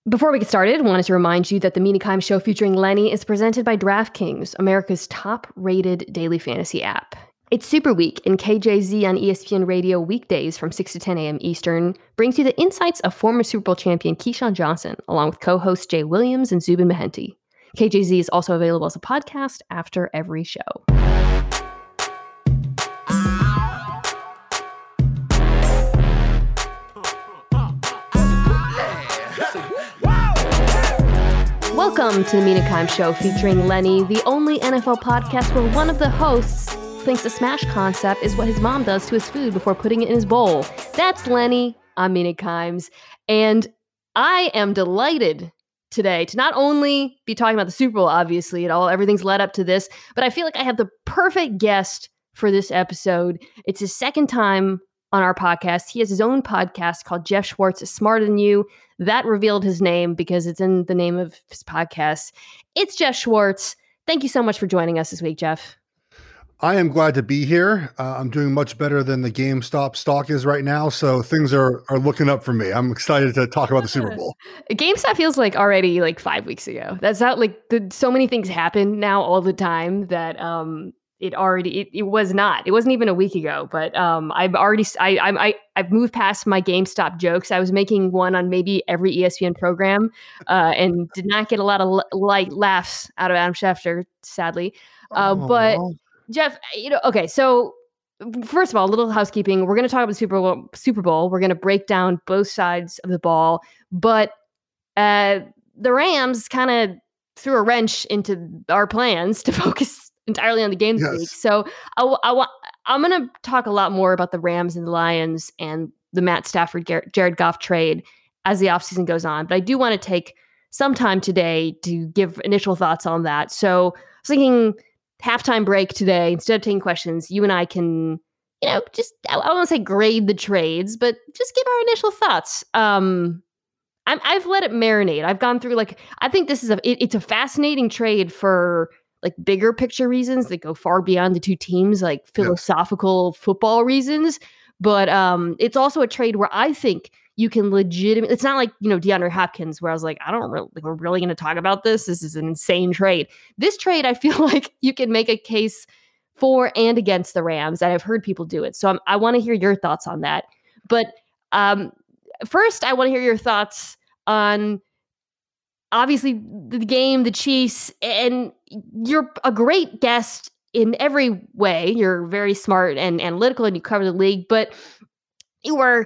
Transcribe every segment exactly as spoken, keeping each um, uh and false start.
Before we get started, I wanted to remind you that the Mina Kimes Show featuring Lenny is presented by DraftKings, America's top-rated daily fantasy app. It's Super Week, and K J Z on E S P N Radio weekdays from six to ten a.m. Eastern brings you the insights of former Super Bowl champion Keyshawn Johnson, along with co-hosts Jay Williams and Zubin Mehenti. K J Z is also available as a podcast after every show. Welcome to the Mina Kimes Show featuring Lenny, the only N F L podcast where one of the hosts thinks the smash concept is what his mom does to his food before putting it in his bowl. That's Lenny. I'm Mina Kimes. And I am delighted today to not only be talking about the Super Bowl, obviously, and all everything's led up to this, but I feel like I have the perfect guest for this episode. It's his second time on our podcast. He has his own podcast called Jeff Schwartz is Smarter Than You. That revealed his name because it's in the name of his podcast. It's Jeff Schwartz. Thank you so much for joining us this week, Jeff. I am glad to be here. Uh, I'm doing much better than the GameStop stock is right now, so things are are looking up for me. I'm excited to talk about the Super Bowl. GameStop feels like already like five weeks ago. That's how like the, so many things happen now all the time that um it already it, it was not. It wasn't even a week ago. But um I've already I I I I've moved past my GameStop jokes. I was making one on maybe every E S P N program, uh, and did not get a lot of light laughs out of Adam Schefter, sadly. Uh, Oh, but Jeff, you know, okay, so first of all, a little housekeeping. We're going to talk about the Super Bowl. Super Bowl. We're going to break down both sides of the ball, but uh, the Rams kind of threw a wrench into our plans to focus entirely on the game this yes. week. So I, I want I'm going to talk a lot more about the Rams and the Lions and the Matt Stafford Jared Goff trade as the offseason goes on. But I do want to take some time today to give initial thoughts on that. So I was thinking, halftime break today, instead of taking questions, you and I can, you know, just, I, I won't say grade the trades, but just give our initial thoughts. Um, I'm, I've let it marinate. I've gone through, like, I think this is a, it, it's a fascinating trade for, like, bigger picture reasons that go far beyond the two teams, like philosophical yes. football reasons. But um, it's also a trade where I think you can legitimately, it's not like, you know, DeAndre Hopkins, where I was like, I don't really, like, we're really going to talk about this. This is an insane trade. This trade, I feel like you can make a case for and against the Rams, and I've heard people do it. So I'm, I want to hear your thoughts on that. But um, first, I want to hear your thoughts on, obviously, the game, the Chiefs, and you're a great guest in every way. You're very smart and analytical, and you cover the league, but you are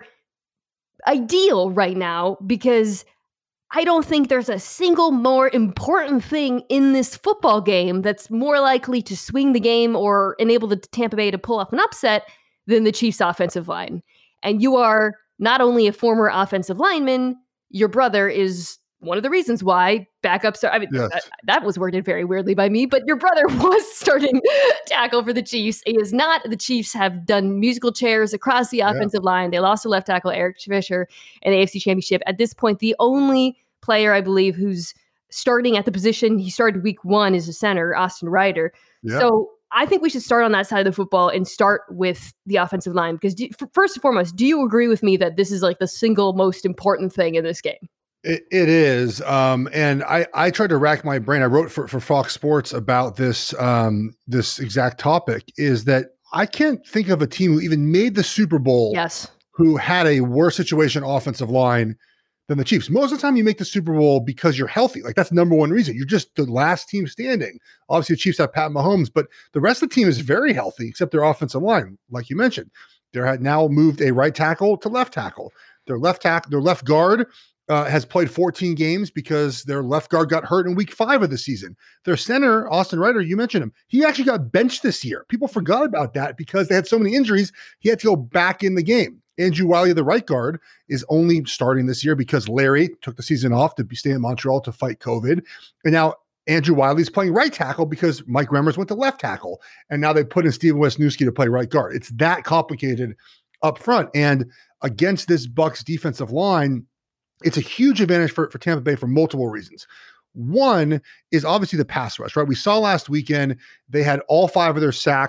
ideal right now because I don't think there's a single more important thing in this football game that's more likely to swing the game or enable the Tampa Bay to pull off an upset than the Chiefs offensive line. And you are not only a former offensive lineman, your brother is one of the reasons why backups are, I mean, yes. that, that was worded very weirdly by me, but your brother was starting tackle for the Chiefs. He is not. The Chiefs have done musical chairs across the offensive yeah. line. They lost to left tackle Eric Fisher in the A F C Championship. At this point, the only player, I believe, who's starting at the position he started week one is a center, Austin Ryder. Yeah. So I think we should start on that side of the football and start with the offensive line. Because do, first and foremost, do you agree with me that this is like the single most important thing in this game? It, it is. Um, and I, I tried to rack my brain. I wrote for, for Fox Sports about this, um, this exact topic, is that I can't think of a team who even made the Super Bowl yes. who had a worse situation offensive line than the Chiefs. Most of the time you make the Super Bowl because you're healthy. Like, that's number one reason. You're just the last team standing. Obviously the Chiefs have Pat Mahomes, but the rest of the team is very healthy except their offensive line. Like you mentioned, they're now moved a right tackle to left tackle. Their left tackle, their left guard, Uh, has played fourteen games because their left guard got hurt in week five of the season. Their center, Austin Ryder, you mentioned him. He actually got benched this year. People forgot about that because they had so many injuries. He had to go back in the game. Andrew Wiley, the right guard, is only starting this year because Larry took the season off to be stay in Montreal to fight COVID. And now Andrew Wiley's playing right tackle because Mike Remmers went to left tackle. And now they put in Steven Wisniewski to play right guard. It's that complicated up front. And against this Bucs defensive line, it's a huge advantage for, for Tampa Bay for multiple reasons. One is obviously the pass rush, right? We saw last weekend, they had all five of their sacks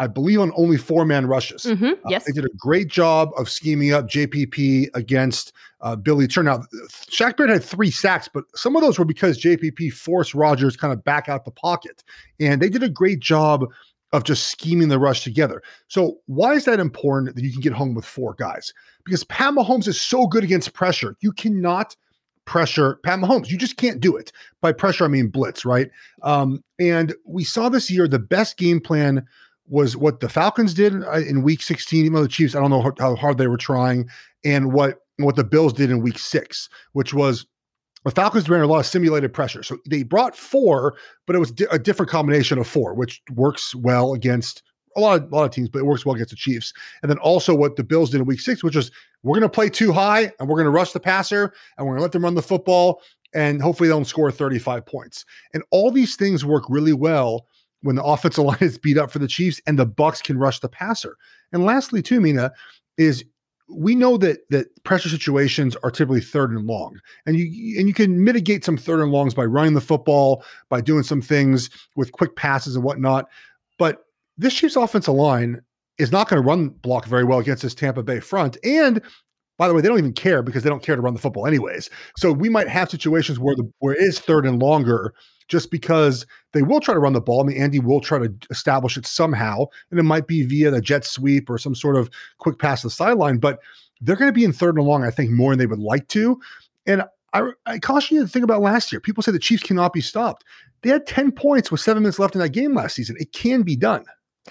I believe, on only four-man rushes. Mm-hmm. Uh, Yes. they did a great job of scheming up J P P against uh, Billy Turner. Now, Shaq Barrett had three sacks, but some of those were because J P P forced Rodgers kind of back out the pocket. And they did a great job of just scheming the rush together. So why is that important that you can get home with four guys? Because Pat Mahomes is so good against pressure. You cannot pressure Pat Mahomes. You just can't do it. By pressure, I mean blitz, right? Um, and we saw this year the best game plan was what the Falcons did in week sixteen, even though the Chiefs, I don't know how hard they were trying, and what, what the Bills did in week six, which was the Falcons ran a lot of simulated pressure. So they brought four, but it was di- a different combination of four, which works well against a lot of, a lot of teams, but it works well against the Chiefs. And then also what the Bills did in week six, which is we're going to play too high and we're going to rush the passer and we're going to let them run the football and hopefully they'll score thirty-five points. And all these things work really well when the offensive line is beat up for the Chiefs and the Bucs can rush the passer. And lastly, too, Mina, is we know that that pressure situations are typically third and long, and you and you can mitigate some third and longs by running the football, by doing some things with quick passes and whatnot. But this Chiefs offensive line is not going to run block very well against this Tampa Bay front. And by the way, they don't even care because they don't care to run the football anyways. So we might have situations where the where it is third and longer just because they will try to run the ball. I mean, Andy will try to establish it somehow, and it might be via the jet sweep or some sort of quick pass to the sideline, but they're going to be in third and long, I think, more than they would like to. And I, I caution you to think about last year. People say the Chiefs cannot be stopped. They had ten points with seven minutes left in that game last season. It can be done.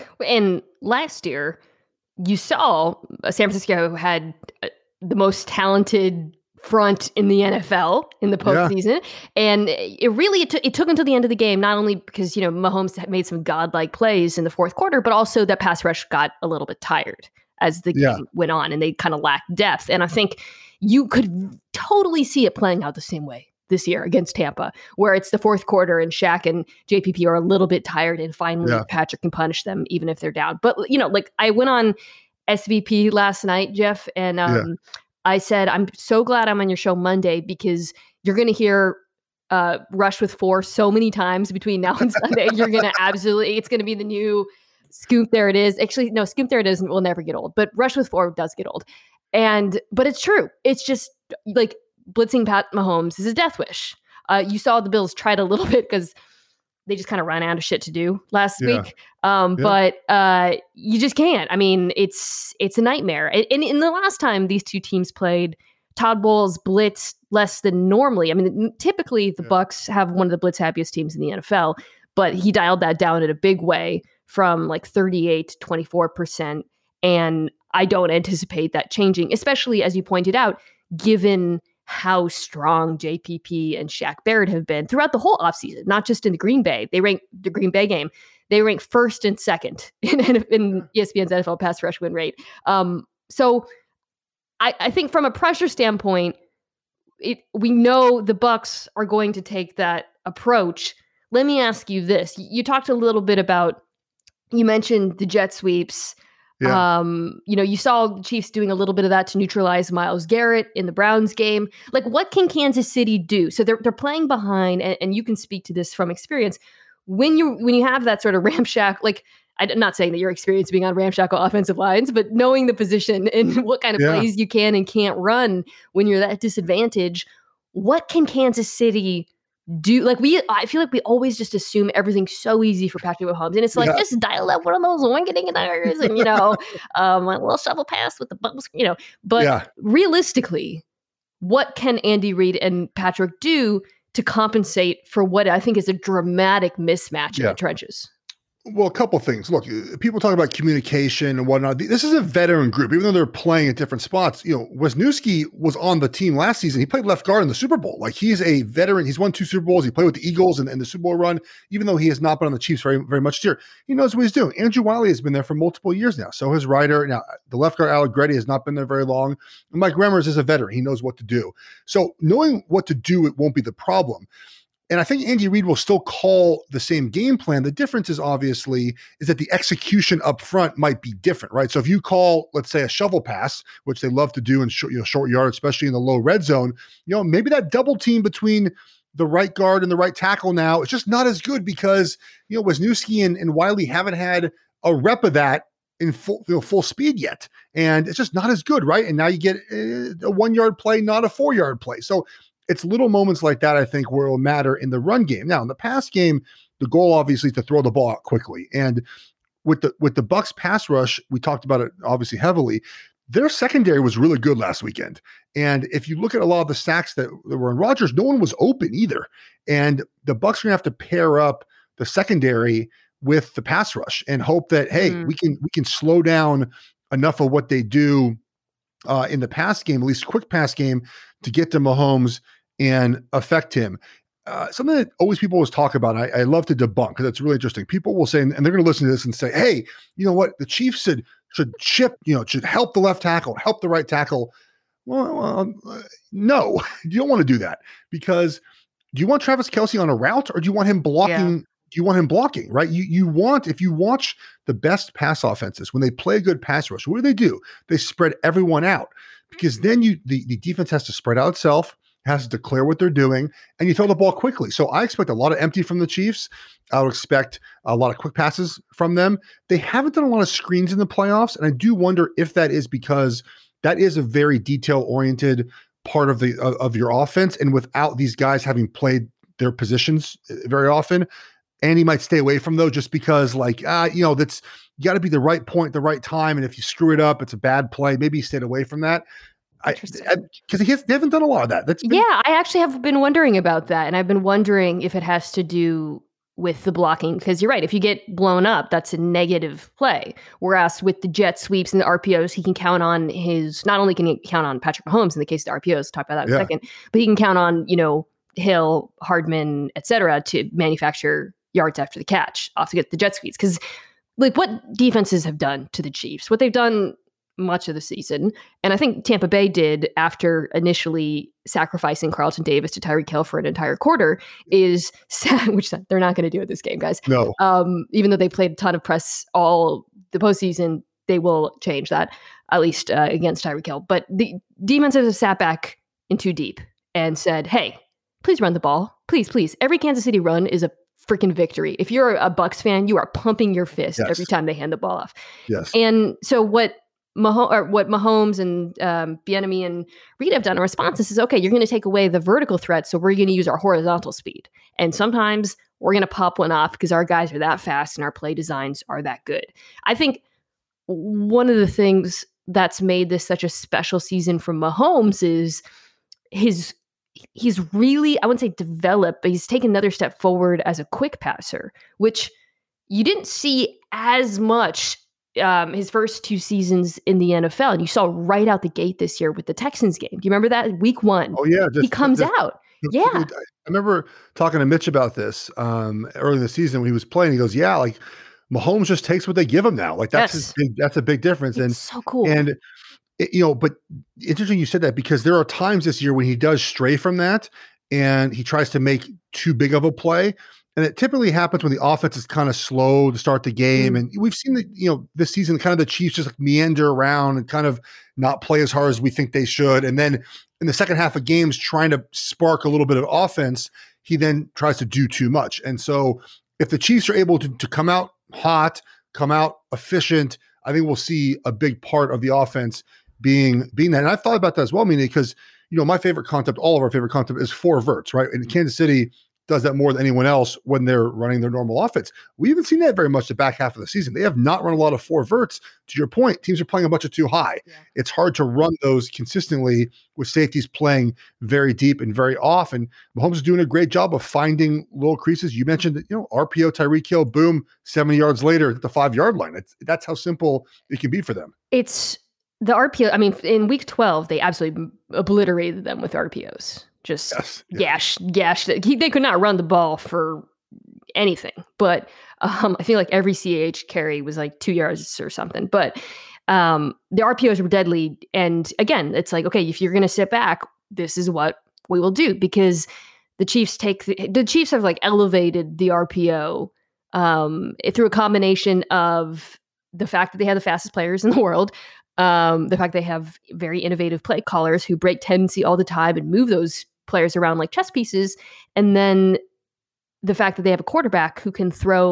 And last year, you saw San Francisco had the most talented front in the N F L in the postseason. Yeah. And it really, it, t- it took until the end of the game, not only because, you know, Mahomes had made some godlike plays in the fourth quarter, but also that pass rush got a little bit tired as the yeah. game went on and they kind of lacked depth. And I think you could totally see it playing out the same way this year against Tampa, where it's the fourth quarter and Shaq and J P P are a little bit tired and finally yeah. Patrick can punish them even if they're down. But, you know, like I went on S V P last night, Jeff, and um, yeah. I said, I'm so glad I'm on your show Monday because you're going to hear uh, Rush with four so many times between now and Sunday. You're going to absolutely, it's going to be the new Scoop. There it is. Actually, no, Scoop. There it is. Will never get old, but Rush with four does get old. And, but it's true. It's just like blitzing Pat Mahomes is a death wish. Uh, you saw the Bills tried a little bit because they just kind of ran out of shit to do last yeah. week. Um, yeah. But uh, you just can't. I mean, it's it's a nightmare. And in the last time these two teams played, Todd Bowles blitzed less than normally. I mean, typically the yeah. Bucs have one of the blitz happiest teams in the N F L, but he dialed that down in a big way from like thirty-eight to twenty-four percent. And I don't anticipate that changing, especially as you pointed out, given how strong J P P and Shaq Barrett have been throughout the whole offseason, not just in the Green Bay. They rank the Green Bay game. They rank first and second in, in E S P N's N F L pass rush win rate. Um, so I, I think from a pressure standpoint, it, we know the Bucs are going to take that approach. Let me ask you this. You talked a little bit about, you mentioned the jet sweeps. Yeah. Um, you know, you saw the Chiefs doing a little bit of that to neutralize Myles Garrett in the Browns game. Like, what can Kansas City do? So they're they're playing behind, and, and you can speak to this from experience. When you when you have that sort of ramshack, like I'm not saying that your experience being on ramshackle offensive lines, but knowing the position and what kind of yeah. plays you can and can't run when you're that disadvantage, what can Kansas City do? Like we, I feel like we always just assume everything's so easy for Patrick Mahomes, and it's like yeah. just dial up one of those wing-a-ding-a-dingers and you know, um, a little shovel pass with the bubbles, you know. But yeah. realistically, what can Andy Reid and Patrick do to compensate for what I think is a dramatic mismatch yeah. in the trenches? Well, a couple things. Look, people talk about communication and whatnot. This is a veteran group, even though they're playing at different spots. You know, Wisniewski was on the team last season. He played left guard in the Super Bowl. Like, he's a veteran. He's won two Super Bowls. He played with the Eagles in, in the Super Bowl run, even though he has not been on the Chiefs very, very much this year. He knows what he's doing. Andrew Wiley has been there for multiple years now. So has Ryder. Now, the left guard, Allegretti, has not been there very long. And Mike Remmers is a veteran. He knows what to do. So knowing what to do, it won't be the problem. And I think Andy Reid will still call the same game plan. The difference is obviously is that the execution up front might be different, right? So if you call, let's say, a shovel pass, which they love to do in short, you know, short yard, especially in the low red zone, you know, maybe that double team between the right guard and the right tackle now is just not as good because, you know, Wisniewski and, and Wiley haven't had a rep of that in full, you know, full speed yet. And it's just not as good, right? And now you get a one yard play, not a four yard play. So it's little moments like that, I think, where it will matter in the run game. Now, in the pass game, the goal obviously is to throw the ball out quickly. And with the with the Bucs pass rush, we talked about it obviously heavily. Their secondary was really good last weekend. And if you look at a lot of the sacks that, that were in Rodgers, no one was open either. And the Bucs are gonna have to pair up the secondary with the pass rush and hope that, hey, mm. we can we can slow down enough of what they do uh, in the pass game, at least quick pass game, to get to Mahomes and affect him. Uh, something that always people always talk about, I, I love to debunk because it's really interesting. People will say, and they're going to listen to this and say, hey, you know what? The Chiefs should, should chip, you know, should help the left tackle, help the right tackle. Well, uh, no, you don't want to do that because do you want Travis Kelce on a route or do you want him blocking? Yeah. Do you want him blocking, right? You you want, if you watch the best pass offenses, when they play a good pass rush, what do they do? They spread everyone out because then you the, the defense has to spread out itself, has to declare what they're doing, and you throw the ball quickly. So I expect a lot of empty from the Chiefs. I would expect a lot of quick passes from them. They haven't done a lot of screens in the playoffs, and I do wonder if that is because that is a very detail-oriented part of the of, of your offense, and without these guys having played their positions very often, Andy might stay away from those just because, like, uh, you know, that's you got to be the right point, the right time, and if you screw it up, it's a bad play. Maybe he stayed away from that. Because he has, they haven't done a lot of that. That's been- yeah, I actually have been wondering about that, and I've been wondering if it has to do with the blocking. Because you're right, if you get blown up, that's a negative play. Whereas with the jet sweeps and the R P Os, he can count on his. Not only can he count on Patrick Mahomes in the case of the R P Os, talk about that in yeah. a second, but he can count on you know Hill, Hardman, et cetera, to manufacture yards after the catch off to get the jet sweeps. Because like what defenses have done to the Chiefs, what they've done much of the season, and I think Tampa Bay did after initially sacrificing Carlton Davis to Tyreek Hill for an entire quarter, is which they're not going to do at this game, guys. No, um, even though they played a ton of press all the postseason, they will change that at least uh, against Tyreek Hill. But the defenses have sat back in too deep and said, "Hey, please run the ball, please, please." Every Kansas City run is a freaking victory. If you're a Bucs fan, you are pumping your fist yes. every time they hand the ball off. Yes, and so what? Mahomes, or what Mahomes and um, Bieniemy and Reed have done in response is, okay, you're going to take away the vertical threat, so we're going to use our horizontal speed. And sometimes we're going to pop one off because our guys are that fast and our play designs are that good. I think one of the things that's made this such a special season from Mahomes is his he's really, I wouldn't say developed, but he's taken another step forward as a quick passer, which you didn't see as much Um, his first two seasons in the N F L, and you saw right out the gate this year with the Texans game. Do you remember that week one? Oh yeah, just, he comes just, out. Just, yeah, I remember talking to Mitch about this um, early in the season when he was playing. He goes, "Yeah, like Mahomes just takes what they give him now. Like that's yes. his big, that's a big difference." It's and so cool. And it, you know, but interesting you said that because there are times this year when he does stray from that and he tries to make too big of a play. And it typically happens when the offense is kind of slow to start the game. Mm. And we've seen that, you know, this season, kind of the Chiefs just like meander around and kind of not play as hard as we think they should. And then in the second half of games, trying to spark a little bit of offense, he then tries to do too much. And so if the Chiefs are able to, to come out hot, come out efficient, I think we'll see a big part of the offense being, being that. And I've thought about that as well, meaning because, you know, my favorite concept, all of our favorite concept is four verts, right? In Kansas City, does that more than anyone else when they're running their normal offense. We haven't seen that very much the back half of the season. They have not run a lot of four verts. To your point, teams are playing a bunch of too high. Yeah. It's hard to run those consistently with safeties playing very deep and very off. And Mahomes is doing a great job of finding little creases. You mentioned that, you know, R P O, Tyreek Hill, boom, seventy yards later at the five yard line. It's, that's how simple it can be for them. It's the R P O. I mean, in week twelve, they absolutely obliterated them with R P Os. Just yes, gash, yeah. gash. He, they could not run the ball for anything. But um, I feel like every C H carry was like two yards or something. But um, the R P Os were deadly. And again, it's like, okay, if you're going to sit back, this is what we will do. Because the Chiefs take the, the Chiefs have like elevated the R P O um, through a combination of the fact that they have the fastest players in the world, um, the fact they have very innovative play callers who break tendency all the time and move those players around like chess pieces, and then the fact that they have a quarterback who can throw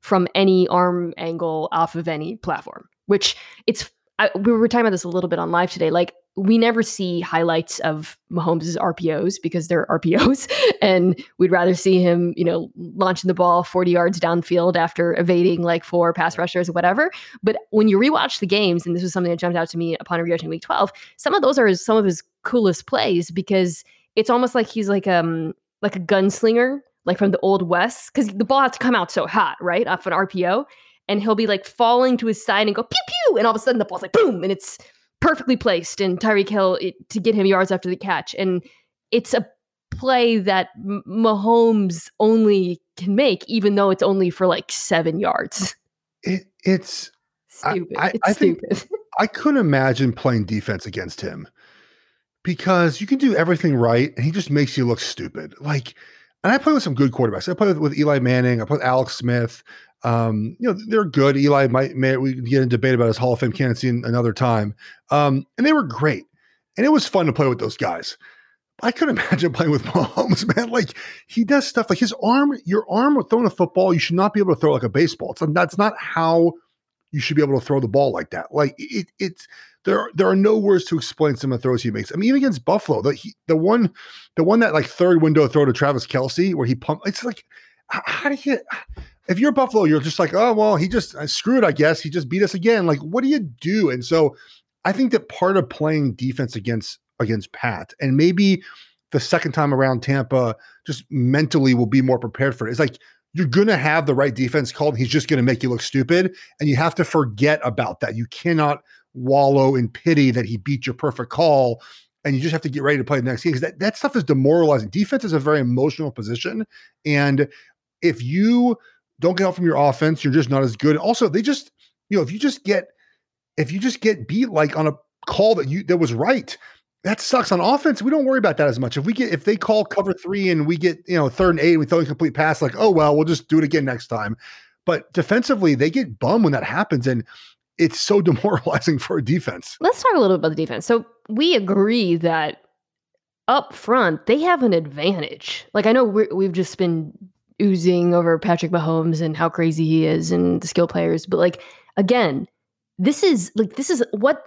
from any arm angle off of any platform, which it's, I, we were talking about this a little bit on live today. Like, we never see highlights of Mahomes' R P Os because they're R P Os, and we'd rather see him, you know, launching the ball forty yards downfield after evading like four pass rushers or whatever. But when you rewatch the games, and this was something that jumped out to me upon rewatching Week twelve, some of those are some of his coolest plays because it's almost like he's like um like a gunslinger, like from the Old West, because the ball has to come out so hot, right, off an R P O, and he'll be like falling to his side and go pew pew, and all of a sudden the ball's like boom, and it's perfectly placed, and Tyreek Hill it, to get him yards after the catch. And it's a play that M- Mahomes only can make, even though it's only for like seven yards. It, it's stupid. I, I, it's I stupid. Think, I couldn't imagine playing defense against him because you can do everything right, and he just makes you look stupid. Like, and I play with some good quarterbacks. I play with, with Eli Manning. I play with Alex Smith. Um, you know, they're good. Eli might, may, we can get in debate about his Hall of Fame candidacy another time. Um, and they were great. And it was fun to play with those guys. I couldn't imagine playing with Mahomes, man. Like, he does stuff like his arm, your arm with throwing a football, you should not be able to throw like a baseball. It's, that's not how you should be able to throw the ball like that. Like, it, it's, there, there are no words to explain some of the throws he makes. I mean, even against Buffalo, the, he, the one, the one that like third window throw to Travis Kelce where he pumped, it's like, how do you, if you're Buffalo, you're just like, oh, well, he just uh, screwed, I guess. He just beat us again. Like, what do you do? And so I think that part of playing defense against, against Pat, and maybe the second time around Tampa just mentally will be more prepared for it. It's like, you're going to have the right defense called. He's just going to make you look stupid. And you have to forget about that. You cannot wallow in pity that he beat your perfect call. And you just have to get ready to play the next game, because that, that stuff is demoralizing. Defense is a very emotional position. And if you don't get out from your offense, you're just not as good. Also, they just, you know, if you just get, if you just get beat like on a call that you, that was right, that sucks. On offense, we don't worry about that as much. If we get, if they call cover three and we get, you know, third and eight, and we throw a complete pass, like, oh, well, we'll just do it again next time. But defensively, they get bummed when that happens. And it's so demoralizing for a defense. Let's talk a little bit about the defense. So we agree that up front, they have an advantage. Like, I know we're, we've just been oozing over Patrick Mahomes and how crazy he is and the skill players. But like, again, this is like, this is what,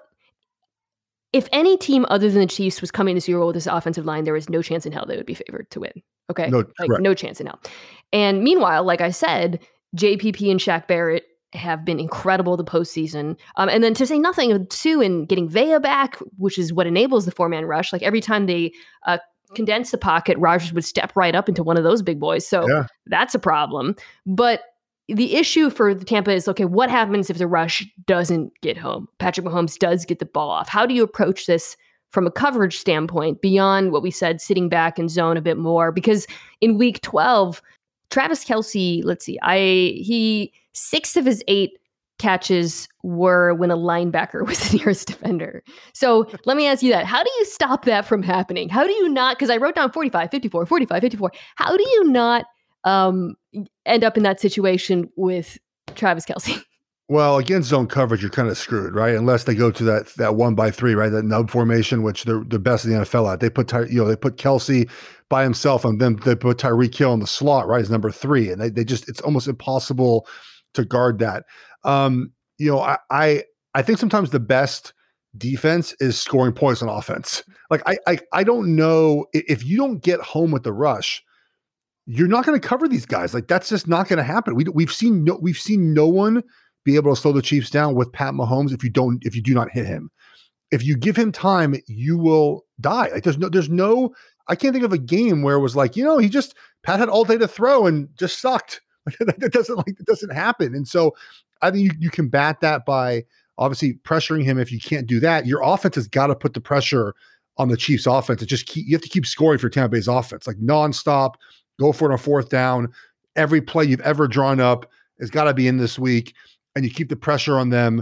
if any team other than the Chiefs was coming to Super Bowl with this offensive line, there was no chance in hell they would be favored to win. Okay. No, like, no chance in hell. And meanwhile, like I said, J P P and Shaq Barrett have been incredible the postseason. Um, and then to say nothing of Sue and getting Vea back, which is what enables the four-man rush. Like, every time they uh, condense the pocket, Rodgers would step right up into one of those big boys. So yeah. That's a problem. But the issue for the Tampa is, okay, what happens if the rush doesn't get home? Patrick Mahomes does get the ball off. How do you approach this from a coverage standpoint beyond what we said, sitting back and zone a bit more? Because in week twelve, Travis Kelce, let's see, I he six of his eight catches were when a linebacker was the nearest defender. So let me ask you that. How do you stop that from happening? How do you not, because I wrote down forty-five, fifty-four, forty-five, fifty-four. How do you not um, end up in that situation with Travis Kelce? Well, against zone coverage, you're kind of screwed, right? Unless they go to that that one by three, right? That nub formation, which they're the best in the N F L at. They put Ty, you know they put Kelce by himself, and then they put Tyreek Hill in the slot, right? As number three, and they they just it's almost impossible to guard that. Um, you know, I, I I think sometimes the best defense is scoring points on offense. Like I I I don't know if you don't get home with the rush, you're not going to cover these guys. Like, that's just not going to happen. We we've seen no we've seen no one be able to slow the Chiefs down with Pat Mahomes if you don't if you do not hit him. If you give him time, you will die. Like, there's no there's no I can't think of a game where it was like, you know, he just Pat had all day to throw and just sucked. That doesn't like that doesn't happen. And so I think you, you combat that by obviously pressuring him. If you can't do that, your offense has got to put the pressure on the Chiefs offense and just keep you have to keep scoring for Tampa Bay's offense, like nonstop, go for it on fourth down. Every play you've ever drawn up has got to be in this week. And you keep the pressure on them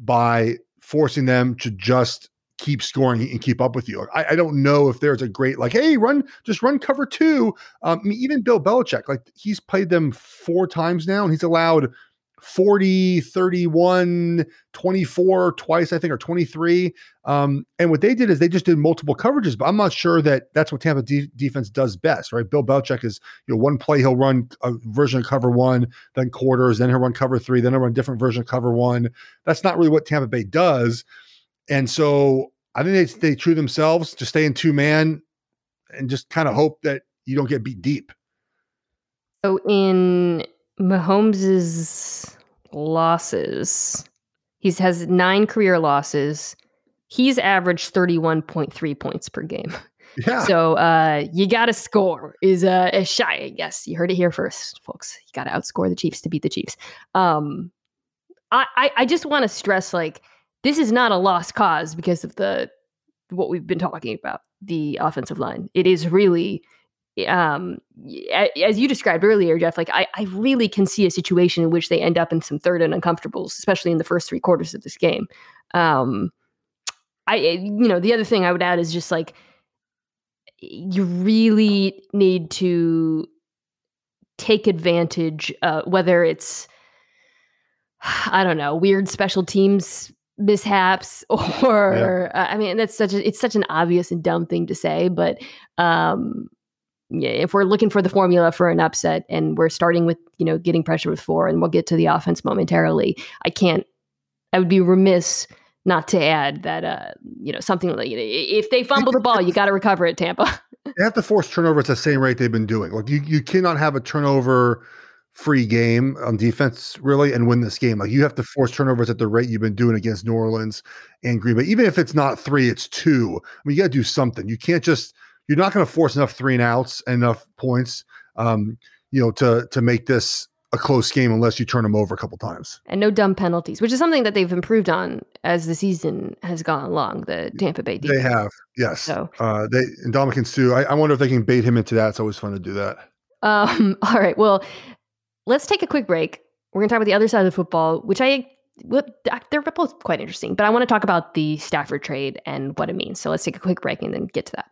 by forcing them to just keep scoring and keep up with you. I, I don't know if there's a great, like, hey, run, just run cover two. Um, I mean, even Bill Belichick, like, he's played them four times now, and he's allowed forty, thirty-one, twenty-four twice, I think, or twenty-three. Um, and what they did is they just did multiple coverages, but I'm not sure that that's what Tampa de- defense does best, right? Bill Belichick is, you know, one play, he'll run a version of cover one, then quarters, then he'll run cover three, then he'll run a different version of cover one. That's not really what Tampa Bay does. And so I think they stay true themselves, just stay in two man and just kind of hope that you don't get beat deep. So in Mahomes's losses, he has nine career losses. He's averaged thirty-one point three points per game. Yeah. So uh, you got to score is a, a shy. I guess you heard it here first, folks. You got to outscore the Chiefs to beat the Chiefs. Um, I, I, I just want to stress, like, this is not a lost cause because of the what we've been talking about, the offensive line. It is really, um, as you described earlier, Jeff, like I, I really can see a situation in which they end up in some third and uncomfortables, especially in the first three quarters of this game. Um, I, you know, the other thing I would add is just like, you really need to take advantage, uh, whether it's, I don't know, weird special teams mishaps or, yeah. uh, I mean, that's such a, it's such an obvious and dumb thing to say, but, um, yeah, if we're looking for the formula for an upset and we're starting with, you know, getting pressure with four, and we'll get to the offense momentarily, I can't, I would be remiss not to add that, uh, you know, something like, if they fumble the ball, you got to recover it, Tampa. They have to force turnovers at the same rate they've been doing. Like you, you cannot have a turnover free game on defense really and win this game. Like you have to force turnovers at the rate you've been doing against New Orleans and Green Bay. Even if it's not three, it's two. I mean, you got to do something. You can't just, you're not going to force enough three and outs, enough points, um, you know, to, to make this a close game unless you turn them over a couple times. And no dumb penalties, which is something that they've improved on as the season has gone along, the Tampa Bay defense. They have, yes. So, uh, they, and Ndamukong Suh, I, I wonder if they can bait him into that. It's always fun to do that. Um, all right, well, let's take a quick break. We're going to talk about the other side of the football, which I, they're both quite interesting, but I want to talk about the Stafford trade and what it means. So let's take a quick break and then get to that.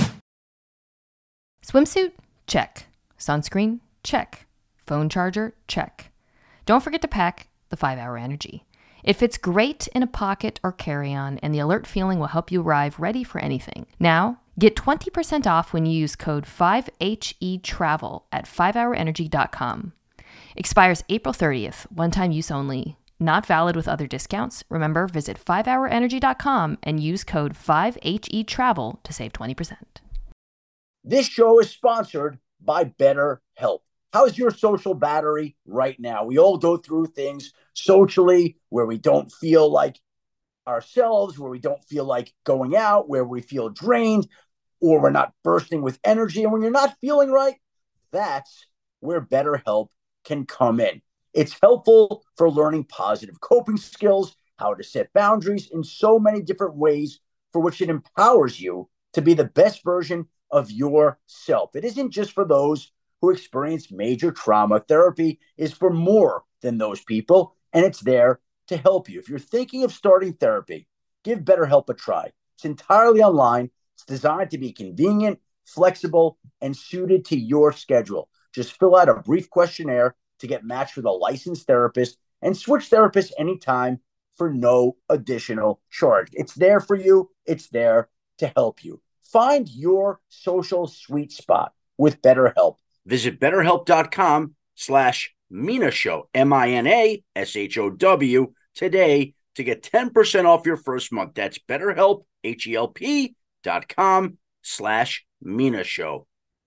Swimsuit? Check. Sunscreen? Check. Phone charger? Check. Don't forget to pack the five hour Energy. It fits great in a pocket or carry-on, and the alert feeling will help you arrive ready for anything. Now, get twenty percent off when you use code five H E travel at five hour energy dot com. Expires April thirtieth, one-time use only. Not valid with other discounts. Remember, visit five hour energy dot com and use code five H E travel to save twenty percent. This show is sponsored by BetterHelp. How's your social battery right now? We all go through things socially where we don't feel like ourselves, where we don't feel like going out, where we feel drained, or we're not bursting with energy. And when you're not feeling right, that's where BetterHelp can come in. It's helpful for learning positive coping skills, how to set boundaries in so many different ways, for which it empowers you to be the best version of yourself. It isn't just for those who experience major trauma. Therapy is for more than those people, and it's there to help you. If you're thinking of starting therapy, give BetterHelp a try. It's entirely online. It's designed to be convenient, flexible, and suited to your schedule. Just fill out a brief questionnaire to get matched with a licensed therapist and switch therapists anytime for no additional charge. It's there for you. It's there to help you. Find your social sweet spot with BetterHelp. Visit BetterHelp.com slash Mina Show, M I N A S H O W, today to get ten percent off your first month. That's BetterHelp, H E L P dot com slash Mina Show.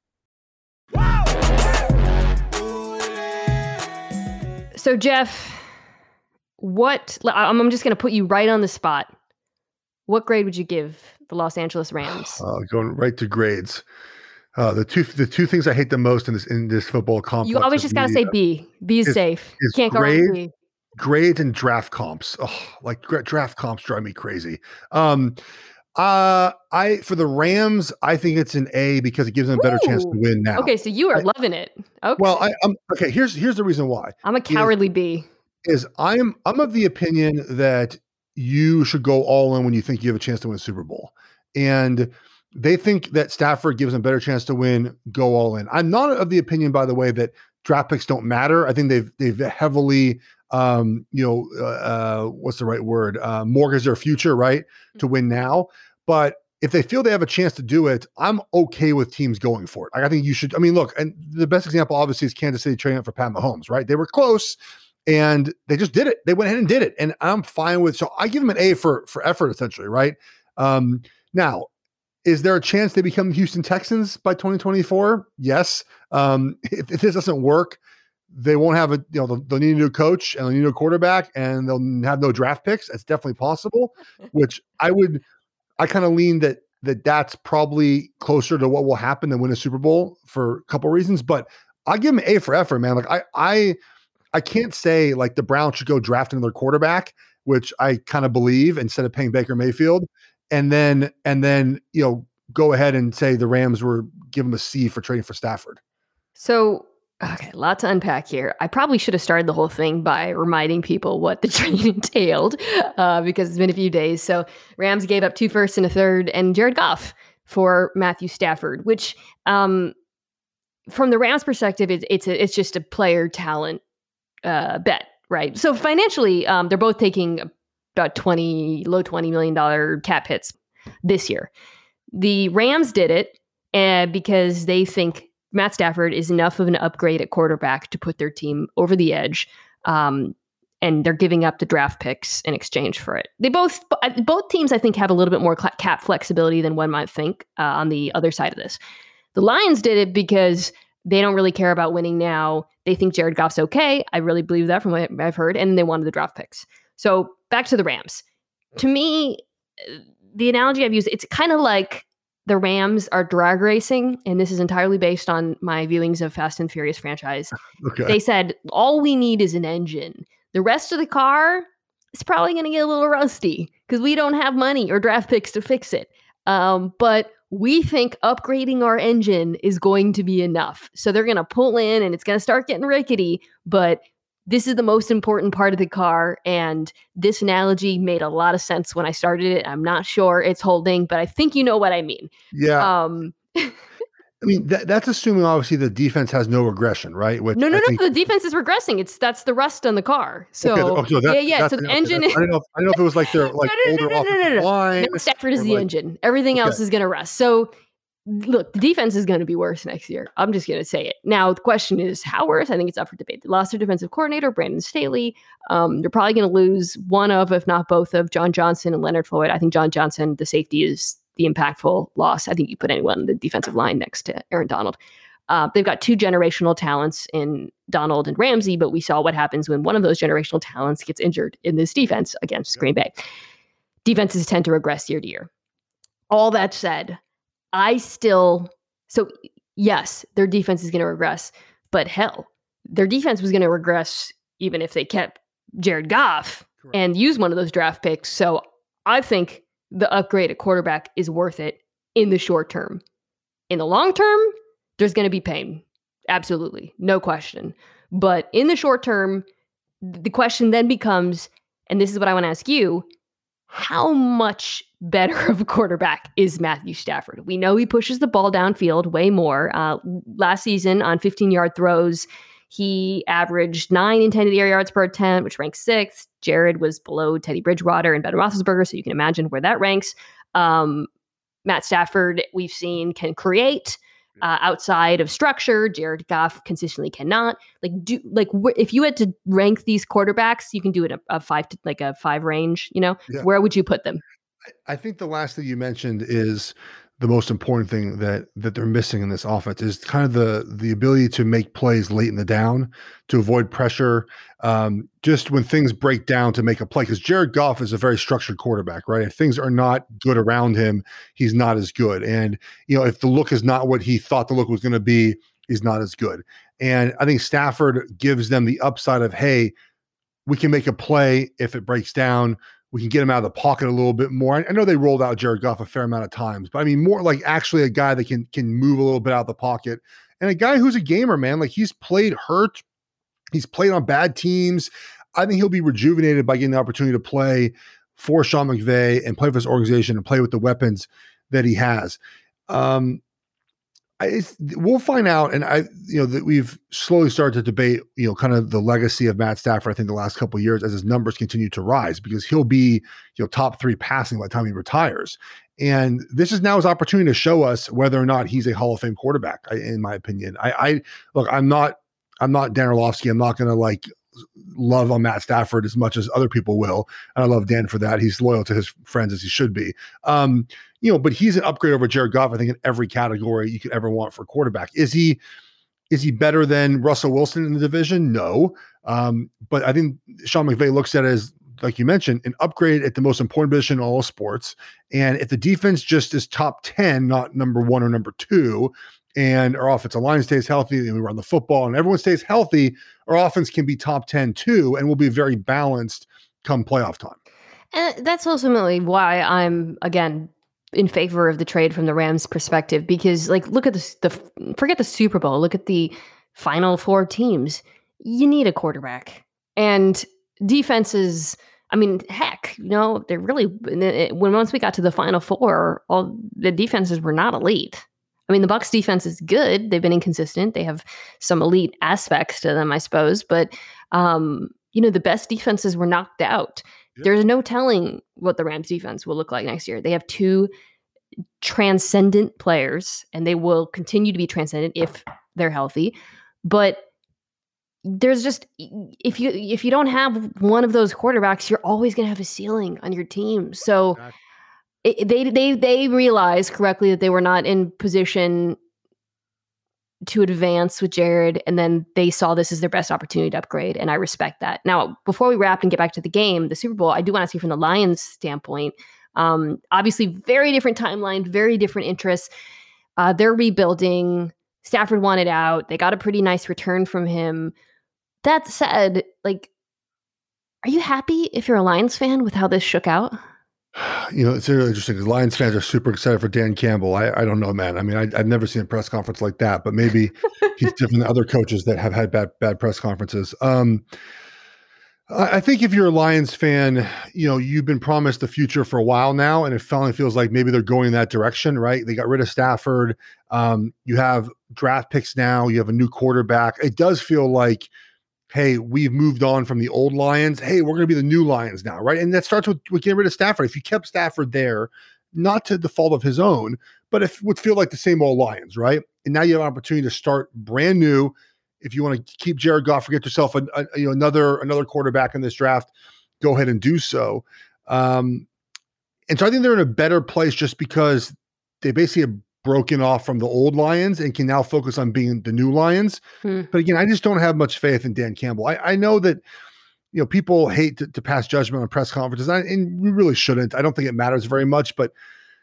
So, Jeff, what, I'm just going to put you right on the spot. What grade would you give the Los Angeles Rams? Uh, going right to grades. Uh, the two the two things I hate the most in this in this football complex. You always just got to say B. B is, is safe. Is Can't grade, go wrong with B. Grades and draft comps. Oh, like draft comps drive me crazy. Um, uh, I for the Rams, I think it's an A because it gives them a better Ooh. chance to win now. Okay, so you are I, loving it. Okay. Well, I, I'm okay. Here's here's the reason why. I'm a cowardly is, B. Is I'm I'm of the opinion that you should go all in when you think you have a chance to win a Super Bowl, and they think that Stafford gives them a better chance to win. Go all in. I'm not of the opinion, by the way, that draft picks don't matter. I think they've they've heavily um, you know, uh, uh, what's the right word? Uh, mortgage their future, right? To win now. But if they feel they have a chance to do it, I'm okay with teams going for it. Like, I think you should. I mean, look, and the best example obviously is Kansas City trading up for Pat Mahomes, right? They were close and they just did it. They went ahead and did it. And I'm fine with, so I give them an A for, for effort essentially, right? Um, now, is there a chance they become the Houston Texans by twenty twenty-four? Yes. Um, if, if this doesn't work, they won't have a, you know, they'll, they'll need a new coach and they'll need a new quarterback and they'll have no draft picks. That's definitely possible, which I would, I kind of lean that that that's probably closer to what will happen than win a Super Bowl for a couple of reasons. But I give them an A for effort, man. Like I, I, I can't say like the Browns should go draft another quarterback, which I kind of believe, instead of paying Baker Mayfield, and then and then you know go ahead and say the Rams were give them a C for trading for Stafford. So. Okay, a lot to unpack here. I probably should have started the whole thing by reminding people what the trade entailed, uh, because it's been a few days. So Rams gave up two firsts and a third and Jared Goff for Matthew Stafford, which um, from the Rams' perspective, it, it's a, it's just a player talent uh, bet, right? So financially, um, they're both taking about twenty, low twenty million dollars cap hits this year. The Rams did it uh, because they think Matt Stafford is enough of an upgrade at quarterback to put their team over the edge, um, and they're giving up the draft picks in exchange for it. They both, both teams, I think, have a little bit more cap flexibility than one might think uh, on the other side of this. The Lions did it because they don't really care about winning now. They think Jared Goff's okay. I really believe that from what I've heard, and they wanted the draft picks. So back to the Rams. To me, the analogy I've used, it's kind of like the Rams are drag racing, and this is entirely based on my viewings of Fast and Furious franchise. Okay. They said, all we need is an engine. The rest of the car is probably going to get a little rusty because we don't have money or draft picks to fix it. Um, but we think upgrading our engine is going to be enough. So they're going to pull in and it's going to start getting rickety, but this is the most important part of the car. And this analogy made a lot of sense when I started it. I'm not sure it's holding, but I think you know what I mean. Yeah. Um, I mean, that, that's assuming obviously the defense has no regression, right? Which no, no, I no. think, the defense is regressing. It's that's the rust on the car. So, okay, oh, so yeah, yeah. So the okay, engine. I don't know. If, I don't know if it was like their like no, no, older no, no, offensive no, no, no. line. Matt Stafford is the like, engine. Everything okay. else is going to rust. So, look, the defense is going to be worse next year. I'm just going to say it. Now, the question is how worse? I think it's up for debate. They lost their defensive coordinator, Brandon Staley. Um, they're probably going to lose one of, if not both of, John Johnson and Leonard Floyd. I think John Johnson, the safety, is the impactful loss. I think you put anyone on the defensive line next to Aaron Donald. Uh, they've got two generational talents in Donald and Ramsey, but we saw what happens when one of those generational talents gets injured in this defense against Green Bay. Defenses tend to regress year to year. All that said, I still, so yes, their defense is going to regress, but hell, their defense was going to regress even if they kept Jared Goff Correct. And used one of those draft picks. So I think the upgrade at quarterback is worth it in the short term. In the long term, there's going to be pain. Absolutely. No question. But in the short term, the question then becomes, and this is what I want to ask you, how much better of a quarterback is Matthew Stafford? We know he pushes the ball downfield way more. Uh, last season on fifteen-yard throws, he averaged nine intended air yards per attempt, which ranks sixth. Jared was below Teddy Bridgewater and Ben Roethlisberger, so you can imagine where that ranks. Um, Matt Stafford, we've seen, can create uh, outside of structure. Jared Goff consistently cannot. Like, do like wh- if you had to rank these quarterbacks, you can do it a, a five to like a five range. You know, yeah. Where would you put them? I think the last thing you mentioned is the most important thing that that they're missing in this offense is kind of the the ability to make plays late in the down, to avoid pressure, um, just when things break down to make a play. Because Jared Goff is a very structured quarterback, right? If things are not good around him, he's not as good. And you know, if the look is not what he thought the look was going to be, he's not as good. And I think Stafford gives them the upside of, hey, we can make a play if it breaks down. We can get him out of the pocket a little bit more. I know they rolled out Jared Goff a fair amount of times, but I mean, more like actually a guy that can can move a little bit out of the pocket, and a guy who's a gamer, man. Like, he's played hurt. He's played on bad teams. I think he'll be rejuvenated by getting the opportunity to play for Sean McVay and play for his organization and play with the weapons that he has. Um, It's, we'll find out, and I, you know, that we've slowly started to debate, you know, kind of the legacy of Matt Stafford. I think the last couple of years, as his numbers continue to rise, because he'll be, you know, top three passing by the time he retires. And this is now his opportunity to show us whether or not he's a Hall of Fame quarterback. I, in my opinion, I, I look, I'm not, I'm not Dan Orlovsky. I'm not going to like love on Matt Stafford as much as other people will. And I love Dan for that. He's loyal to his friends as he should be. Um, you know, but he's an upgrade over Jared Goff, I think, in every category you could ever want for a quarterback. Is he, is he better than Russell Wilson in the division? No. Um, but I think Sean McVay looks at it as, like you mentioned, an upgrade at the most important position in all sports. And if the defense just is top ten, not number one or number two, and our offensive line stays healthy and we run the football and everyone stays healthy, our offense can be top ten too, and we'll be very balanced come playoff time. And that's ultimately why I'm, again, in favor of the trade from the Rams' perspective, because like, look at the, the forget the Super Bowl, look at the final four teams. You need a quarterback. And defenses, I mean, heck, you know, they're really, when once we got to the final four, all the defenses were not elite. I mean, the Bucs defense is good. They've been inconsistent. They have some elite aspects to them, I suppose. But, um, you know, the best defenses were knocked out. Yep. There's no telling what the Rams defense will look like next year. They have two transcendent players, and they will continue to be transcendent if they're healthy. But there's just, if you if you don't have one of those quarterbacks, you're always going to have a ceiling on your team. So exactly. it, they they they realized correctly that they were not in position to advance with Jared, and then they saw this as their best opportunity to upgrade, and I respect that. Now, before we wrap and get back to the game, the Super Bowl, I do want to see from the Lions' standpoint. Um, obviously, very different timeline, very different interests. Uh, they're rebuilding. Stafford wanted out. They got a pretty nice return from him. That said, like, are you happy if you're a Lions fan with how this shook out? You know, it's really interesting because Lions fans are super excited for Dan Campbell. I, I don't know, man. I mean, I, I've never seen a press conference like that, but maybe he's different than other coaches that have had bad bad press conferences. Um, I, I think if you're a Lions fan, you know, you've been promised the future for a while now, and it finally feels like maybe they're going in that direction, right? They got rid of Stafford. Um, you have draft picks now. You have a new quarterback. It does feel like, hey, we've moved on from the old Lions. Hey, we're going to be the new Lions now, right? And that starts with, with getting rid of Stafford. If you kept Stafford there, not to the fault of his own, but it would feel like the same old Lions, right? And now you have an opportunity to start brand new. If you want to keep Jared Goff or get yourself a, a, you know, another another quarterback in this draft, go ahead and do so. Um, and so I think they're in a better place just because they basically have broken off from the old Lions and can now focus on being the new Lions. Hmm. But again, I just don't have much faith in Dan Campbell. I, I know that, you know, people hate to, to pass judgment on press conferences, I, and we really shouldn't. I don't think it matters very much, but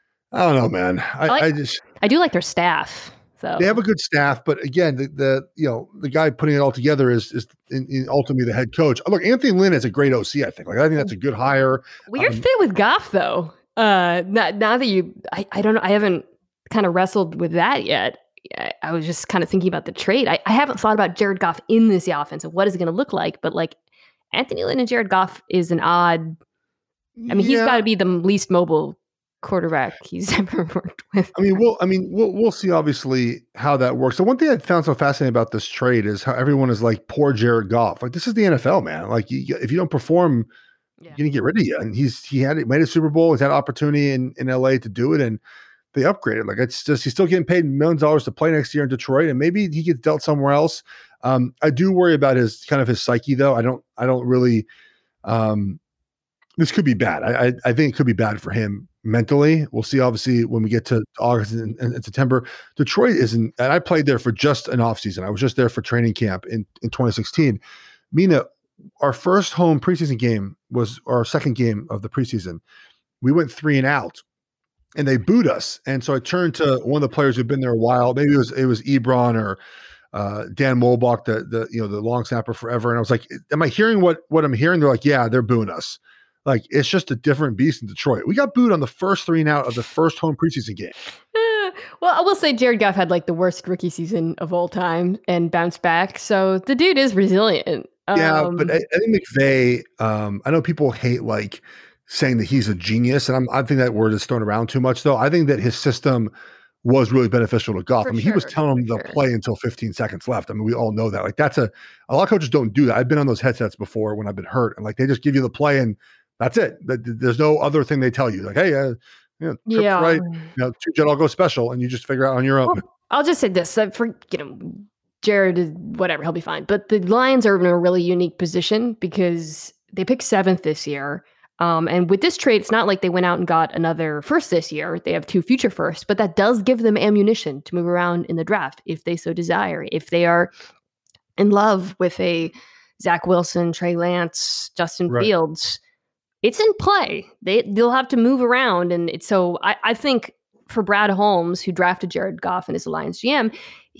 I don't know, man. I, I, like, I just, I do like their staff. So they have a good staff, but again, the, the you know, the guy putting it all together is, is in, in ultimately the head coach. Look, Anthony Lynn is a great O C, I think. Like, I think that's a good hire. Weird um, fit with Goff, though. Uh, now, now that you, I, I don't know, I haven't kind of wrestled with that yet. I, I was just kind of thinking about the trade. I, I haven't thought about Jared Goff in this offense and what is it going to look like, but like Anthony Lynn and Jared Goff is an odd, I mean, yeah. he's got to be the least mobile quarterback he's ever worked with. I mean, we'll, I mean, we'll, we'll see obviously how that works. The one thing I found so fascinating about this trade is how everyone is like, poor Jared Goff. Like, this is the N F L, man. Like, you, if you don't perform, yeah. you're going to get rid of you. And he's, he had, made a Super Bowl. He's had opportunity in, in L A to do it. And they upgraded. Like, it's just, he's still getting paid millions of dollars to play next year in Detroit, and maybe he gets dealt somewhere else. Um, I do worry about his kind of his psyche, though. I don't, I don't really, um, this could be bad. I, I, I think it could be bad for him mentally. We'll see, obviously, when we get to August and, and, and September. Detroit isn't, and I played there for just an offseason. I was just there for training camp in, in twenty sixteen. Mina, our first home preseason game was our second game of the preseason. We went three and out. And they booed us. And so I turned to one of the players who'd been there a while. Maybe it was it was Ebron or uh, Dan Molbach, the the you know the long snapper forever. And I was like, "Am I hearing what what I'm hearing?" They're like, "Yeah, they're booing us." Like, it's just a different beast in Detroit. We got booed on the first three and out of the first home preseason game. Well, I will say Jared Goff had like the worst rookie season of all time and bounced back. So the dude is resilient. Yeah, um, but I, I think McVay. Um, I know people hate like saying that he's a genius, and I'm, I think that word is thrown around too much, though. I think that his system was really beneficial to Goff. For I mean, sure, he was telling him for to sure. play until fifteen seconds left. I mean, we all know that. Like that's a, a lot of coaches don't do that. I've been on those headsets before when I've been hurt, and like they just give you the play and that's it. There's no other thing they tell you. Like, hey, uh, you know, trips Yeah. right, you know, two jet all go special, and you just figure out on your own. Well, I'll just say this: uh, for you know, Jared is whatever, he'll be fine. But the Lions are in a really unique position because they picked seventh this year. Um, and with this trade, it's not like they went out and got another first this year. They have two future firsts, but that does give them ammunition to move around in the draft if they so desire. If they are in love with a Zach Wilson, Trey Lance, Justin Right. Fields, it's in play. They, they'll have to move around. And it's so I, I think for Brad Holmes, who drafted Jared Goff and is the Lions G M,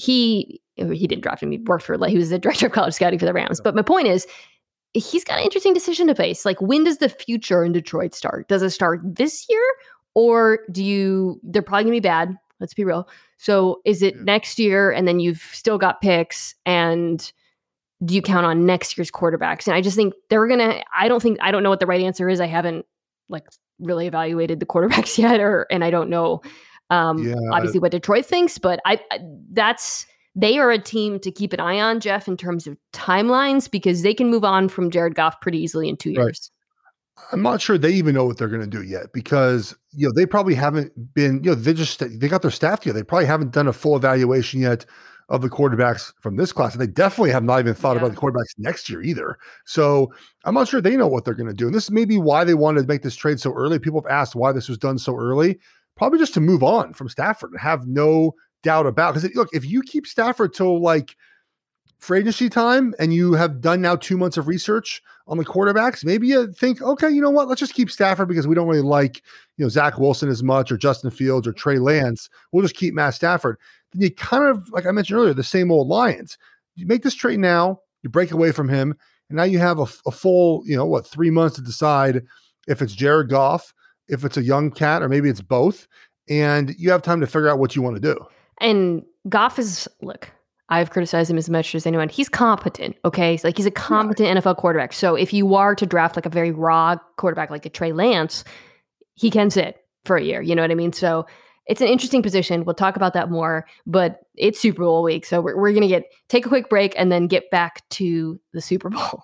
he he didn't draft him. He worked for, he was the director of college scouting for the Rams. But my point is, he's got an interesting decision to face. Like, when does the future in Detroit start? Does it start this year? Or do you, they're probably going to be bad. Let's be real. So is it Yeah. next year and then you've still got picks, and do you count on next year's quarterbacks? And I just think they're going to, I don't think, I don't know what the right answer is. I haven't like really evaluated the quarterbacks yet, or, and I don't know um, Yeah. obviously what Detroit thinks, but I, I that's, they are a team to keep an eye on, Jeff, in terms of timelines, because they can move on from Jared Goff pretty easily in two Right. years. I'm not sure they even know what they're going to do yet, because, you know, they probably haven't been, you know, they just, they got their staff together. They probably haven't done a full evaluation yet of the quarterbacks from this class. And they definitely have not even thought Yeah. about the quarterbacks next year either. So I'm not sure they know what they're going to do. And this may be why they wanted to make this trade so early. People have asked why this was done so early, probably just to move on from Stafford and have no doubt about, because look, if you keep Stafford till like free agency time and you have done now two months of research on the quarterbacks, maybe you think, okay, you know what, let's just keep Stafford because we don't really like, you know, Zach Wilson as much, or Justin Fields or Trey Lance. We'll just keep Matt Stafford. Then you kind of, like I mentioned earlier, the same old Lions. You make this trade now, you break away from him, and now you have a, a full, you know, what, three months to decide if it's Jared Goff, if it's a young cat, or maybe it's both. And you have time to figure out what you want to do. And Goff is, look, I've criticized him as much as anyone. He's competent, okay? Like, he's a competent N F L quarterback. So if you are to draft like a very raw quarterback like a Trey Lance, he can sit for a year. You know what I mean? So it's an interesting position. We'll talk about that more, but it's Super Bowl week. So we're, we're going to get, take a quick break and then get back to the Super Bowl.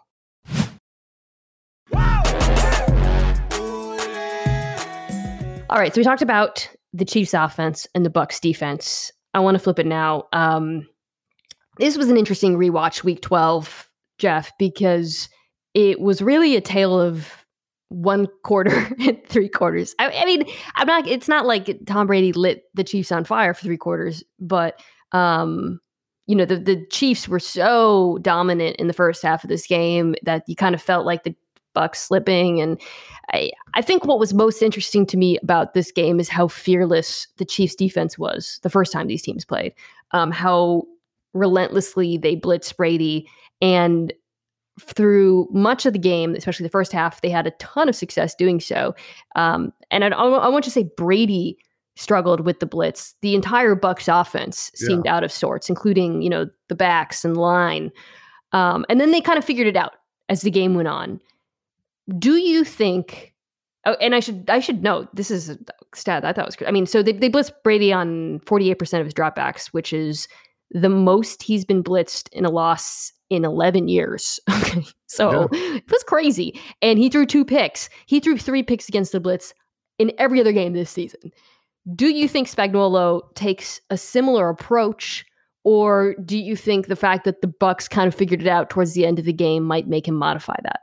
All right. So we talked about the Chiefs offense and the Bucs defense. I want to flip it now. Um, this was an interesting rewatch, week twelve, Jeff, because it was really a tale of one quarter and three quarters. I, I mean, I'm not, it's not like Tom Brady lit the Chiefs on fire for three quarters, but, um, you know, the, the Chiefs were so dominant in the first half of this game that you kind of felt like the Bucs slipping. And I, I think what was most interesting to me about this game is how fearless the Chiefs defense was the first time these teams played, um, how relentlessly they blitzed Brady. And through much of the game, especially the first half, they had a ton of success doing so. Um, and I, I want to say Brady struggled with the blitz. The entire Bucs offense seemed Yeah. out of sorts, including, you know, the backs and line. Um, and then they kind of figured it out as the game went on. Do you think? Oh, and I should I should note, this is a stat I thought was good. I mean, so they they blitzed Brady on forty-eight percent of his dropbacks, which is the most he's been blitzed in a loss in eleven years. Okay, so Yeah. it was crazy. And he threw two picks. He threw three picks against the blitz in every other game this season. Do you think Spagnuolo takes a similar approach, or do you think the fact that the Bucs kind of figured it out towards the end of the game might make him modify that?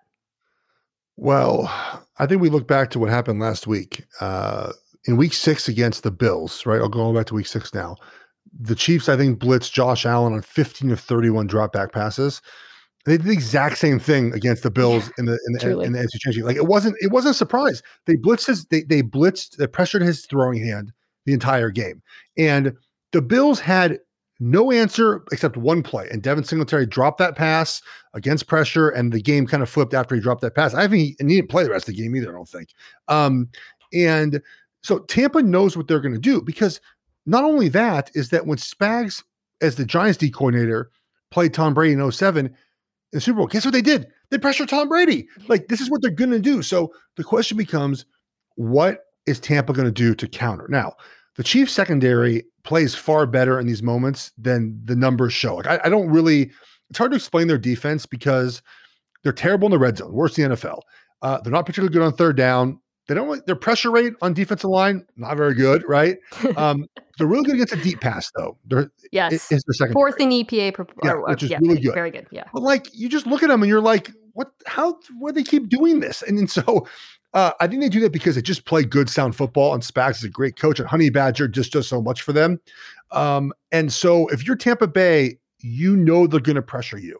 Well, I think we look back to what happened last week. Uh, in week six against the Bills, right? I'll go back to week six now. The Chiefs, I think, blitzed Josh Allen on fifteen of thirty-one drop back passes. They did the exact same thing against the Bills in the in the, Truly. in the N F C Championship. Like, it wasn't it wasn't a surprise. They blitzed his they they blitzed they pressured his throwing hand the entire game, and the Bills had no answer except one play. And Devin Singletary dropped that pass against pressure, and the game kind of flipped after he dropped that pass. I think he, and he didn't play the rest of the game either, I don't think. Um, and so Tampa knows what they're going to do, because not only that is that when Spags, as the Giants D coordinator, played Tom Brady in oh seven in the Super Bowl, guess what they did? They pressured Tom Brady. Like, this is what they're going to do. So the question becomes, what is Tampa going to do to counter? Now, the Chiefs secondary plays far better in these moments than the numbers show. Like I, I don't really, it's hard to explain their defense because they're terrible in the red zone, worse in the N F L. Uh, they're not particularly good on third down. They don't like their pressure rate on defensive line, not very good, right? Um, they're really good against a deep pass, though. They're, yes. It, it's the second. Fourth in E P A, per, yeah, or, which is yeah, really good. Very good, yeah. But like, you just look at them and you're like, what, how, why do they keep doing this? And then so uh, I think they do that because they just play good, sound football, and Spags is a great coach, and Honey Badger just does so much for them. Um, and so if you're Tampa Bay, you know they're going to pressure you.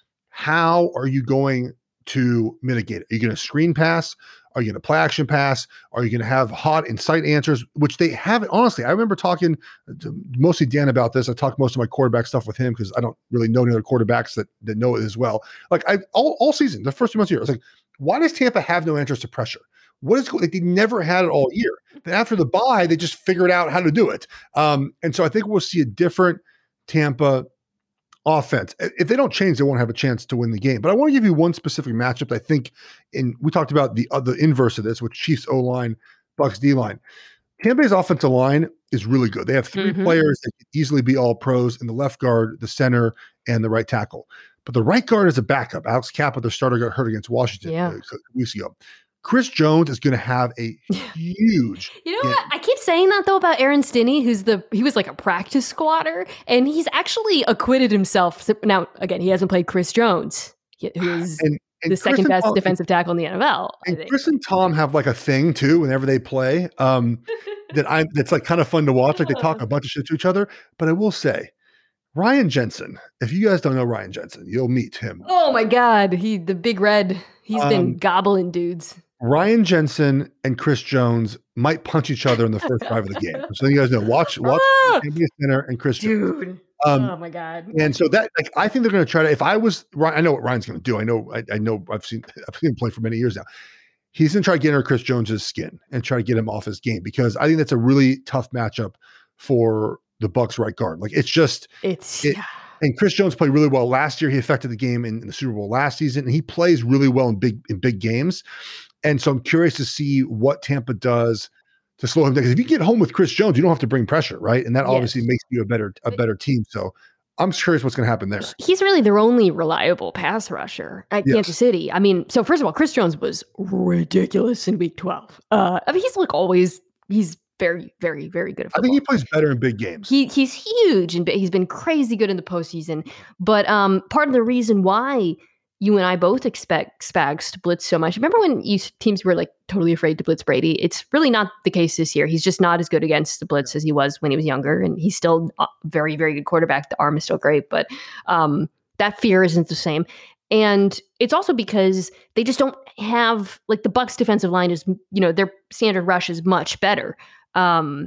How are you going to mitigate it? Are you going to screen pass? Are you going to play action pass? Are you going to have hot insight answers, which they haven't? Honestly, I remember talking to mostly Dan about this. I talked most of my quarterback stuff with him because I don't really know any other quarterbacks that, that know it as well. Like I all, all season, the first two months of the year, I was like, why does Tampa have no answers to pressure? What is like they never had it all year. Then after the bye, they just figured out how to do it. Um, and so I think we'll see a different Tampa offense. If they don't change, they won't have a chance to win the game. But I want to give you one specific matchup that I think, in we talked about the uh, the inverse of this with Chiefs O-line, Bucks D-line. Tampa Bay's offensive line is really good. They have three Mm-hmm. players that could easily be all pros in the left guard, the center, and the right tackle. But the right guard is a backup. Alex Kappa, their starter, got hurt against Washington Yeah. a couple weeks ago. Chris Jones is going to have a huge. You know game. what? I keep saying that though about Aaron Stinney, who's the he was like a practice squatter, and he's actually acquitted himself. Now, again, he hasn't played Chris Jones, who is And, and the Chris second and best Tom- defensive tackle in the N F L. I And think. Chris and Tom have like a thing too whenever they play um, that I that's like kind of fun to watch. Like they talk a bunch of shit to each other. But I will say, Ryan Jensen. If you guys don't know Ryan Jensen, you'll meet him. Oh my God, he the big red. He's Um, been gobbling dudes. Ryan Jensen and Chris Jones might punch each other in the first drive of the game. So you guys know, watch watch Ah! N B A Center and Chris Jones. Dude. Um, oh my God. And so that, like, I think they're going to try to. If I was Ryan, I know what Ryan's going to do. I know, I, I know. I've seen, I've seen him play for many years now. He's going to try to get under Chris Jones's skin and try to get him off his game because I think that's a really tough matchup for the Bucks right guard. Like it's just, It's it, yeah. and Chris Jones played really well last year. He affected the game in, in the Super Bowl last season, and he plays really well in big in big games. And so I'm curious to see what Tampa does to slow him down. Because if you get home with Chris Jones, you don't have to bring pressure, right? And that Yes. obviously makes you a better a better team. So I'm curious what's going to happen there. He's really their only reliable pass rusher at Yes. Kansas City. I mean, so first of all, Chris Jones was ridiculous in week twelve. Uh, I mean, he's like always, he's very, very, very good at I football. think he plays better in big games. He he's huge and he's been crazy good in the postseason. But um, part of the reason why you and I both expect Spags to blitz so much. Remember when you teams were like totally afraid to blitz Brady? It's really not the case this year. He's just not as good against the blitz as he was when he was younger, and he's still a very, very good quarterback. The arm is still great, but um, that fear isn't the same. And it's also because they just don't have like the Bucs defensive line is, you know, their standard rush is much better. Um,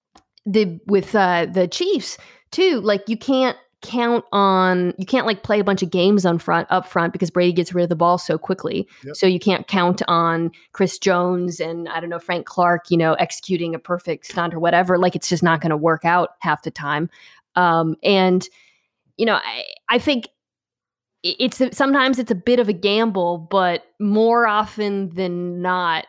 the with uh, the Chiefs too, like you can't count on you can't like play a bunch of games on front up front because Brady gets rid of the ball so quickly. Yep. So you can't count on Chris Jones and I don't know Frank Clark, you know, executing a perfect stunt or whatever. Like it's just not going to work out half the time. Um, and you know, I, I think it's sometimes it's a bit of a gamble, but more often than not,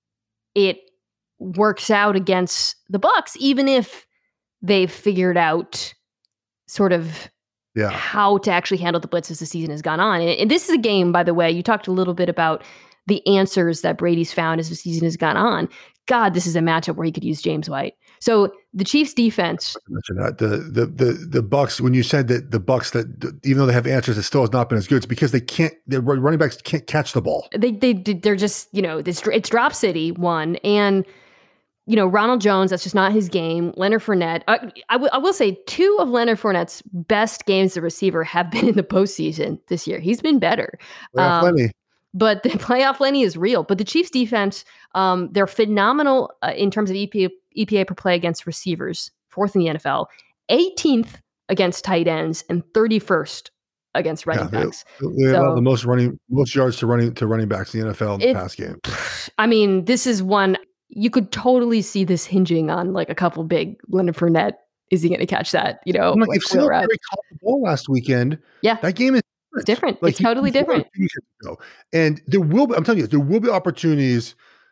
it works out against the Bucs, even if they've figured out sort of Yeah. how to actually handle the blitz as the season has gone on. And, and this is a game, by the way, you talked a little bit about the answers that Brady's found as the season has gone on. God, this is a matchup where he could use James White. So the Chiefs defense. Mention that the the the the Bucks. When you said that the Bucks that even though they have answers, it still has not been as good. It's because they can't. Their running backs can't catch the ball. They they they're just you know this it's drop city one and. You know, Ronald Jones, that's just not his game. Leonard Fournette. Uh, I, w- I will say two of Leonard Fournette's best games as a receiver have been in the postseason this year. He's been better. Playoff Um, Lenny. But the playoff Lenny is real. But the Chiefs defense, um, they're phenomenal uh, in terms of E P A, E P A per play against receivers, fourth in the N F L, eighteenth against tight ends, and thirty-first against running Yeah, they- backs. They allow So- the most running, most yards to running to running backs in the N F L in the It- pass game. I mean, this is one you could totally see this hinging on like a couple big Leonard Fournette. Is he going to catch that? You know, I'm like, like if Khalil Rapp. Singletary caught the ball last weekend, Yeah. that game is It's different. Like, It's he- totally he's one different. of the things that go. And there will be, I'm telling you, there will be opportunities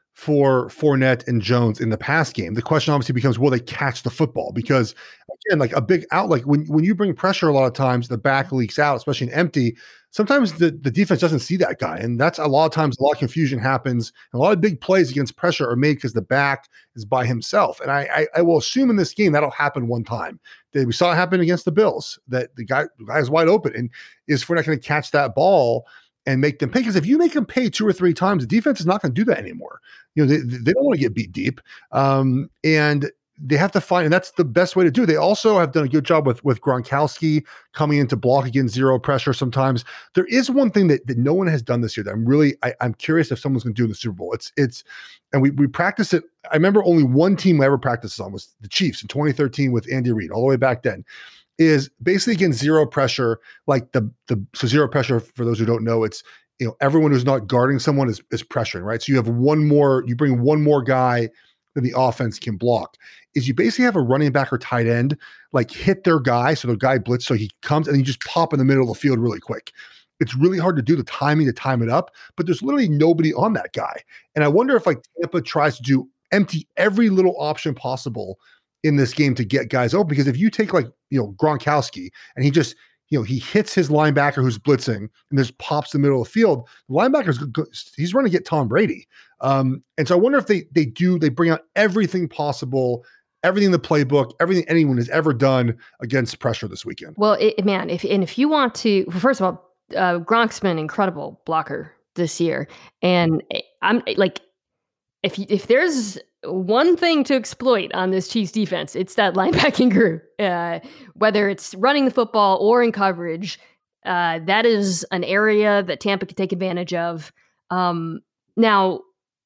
for Fournette and Jones in the pass game. The question obviously becomes, will they catch the football? Because again, like a big out, like when, when you bring pressure, a lot of times the back leaks out, especially in empty. Sometimes the, the defense doesn't see that guy. And that's a lot of times a lot of confusion happens. A lot of big plays against pressure are made because the back is by himself. And I, I, I will assume in this game that'll happen one time. We saw it happen against the Bills, that the guy, the guy is wide open. And is Fournette going to catch that ball and make them pay? Because if you make them pay two or three times, the defense is not going to do that anymore. You know, they, they don't want to get beat deep. Um, and they have to find, and that's the best way to do it. They also have done a good job with, with Gronkowski coming into block against zero pressure sometimes. There is one thing that, that no one has done this year that I'm really, I, I'm curious if someone's going to do in the Super Bowl. It's, it's, and we, we practice it. I remember only one team I ever practiced on was the Chiefs in twenty thirteen with Andy Reid, all the way back then. Is basically against zero pressure, like the, the, so zero pressure, for those who don't know, it's, you know, everyone who's not guarding someone is, is pressuring, right? So you have one more, you bring one more guy that the offense can block. Is you basically have a running back or tight end, like hit their guy. So the guy blitz, so he comes and you just pop in the middle of the field really quick. It's really hard to do the timing to time it up, but there's literally nobody on that guy. And I wonder if like Tampa tries to do empty every little option possible in this game to get guys open. Because if you take like, you know, Gronkowski and he just, you know, he hits his linebacker who's blitzing and just pops the middle of the field, the linebacker's, he's running to get Tom Brady. Um, and so I wonder if they, they do, they bring out everything possible, everything in the playbook, everything anyone has ever done against pressure this weekend. Well, it, man, if, and if you want to, well, first of all, uh, Gronk's been an incredible blocker this year. And I'm like, if, if there's one thing to exploit on this Chiefs defense, it's that linebacking group. Uh, whether it's running the football or in coverage, uh, that is an area that Tampa could take advantage of. Um, now,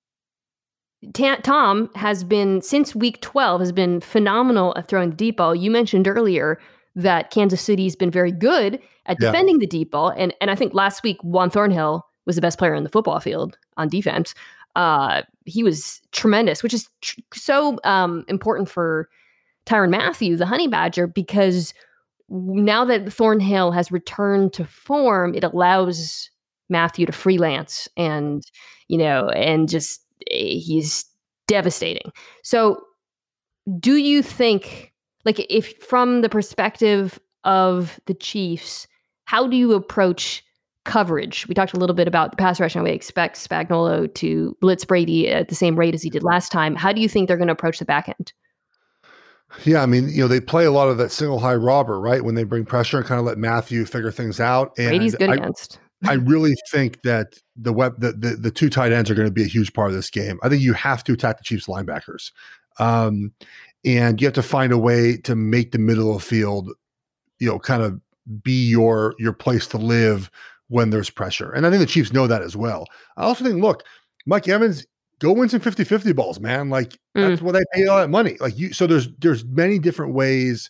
Ta- Tom has been, since week twelve, has been phenomenal at throwing the deep ball. You mentioned earlier that Kansas City's been very good at Yeah. defending the deep ball. And, and I think last week, Juan Thornhill was the best player on the football field on defense. Uh, he was tremendous, which is tr- so um, important for Tyrann Mathieu, the Honey Badger, because now that Thornhill has returned to form, it allows Mathieu to freelance and, you know, and just, he's devastating. So do you think, like, if from the perspective of the Chiefs, how do you approach coverage? We talked a little bit about the pass rush, and we expect Spagnuolo to blitz Brady at the same rate as he did last time. How do you think they're going to approach the back end? Yeah, I mean, you know, they play a lot of that single high robber, right? When they bring pressure and kind of let Mathieu figure things out. And Brady's good I, against. I really think that the web, the, the the two tight ends are going to be a huge part of this game. I think you have to attack the Chiefs linebackers, um, and you have to find a way to make the middle of the field, you know, kind of be your your place to live when there's pressure. And I think the Chiefs know that as well. I also think, look, Mike Evans, go win some fifty-fifty balls, man. Like that's Mm. what they pay all that money. Like you, so there's there's many different ways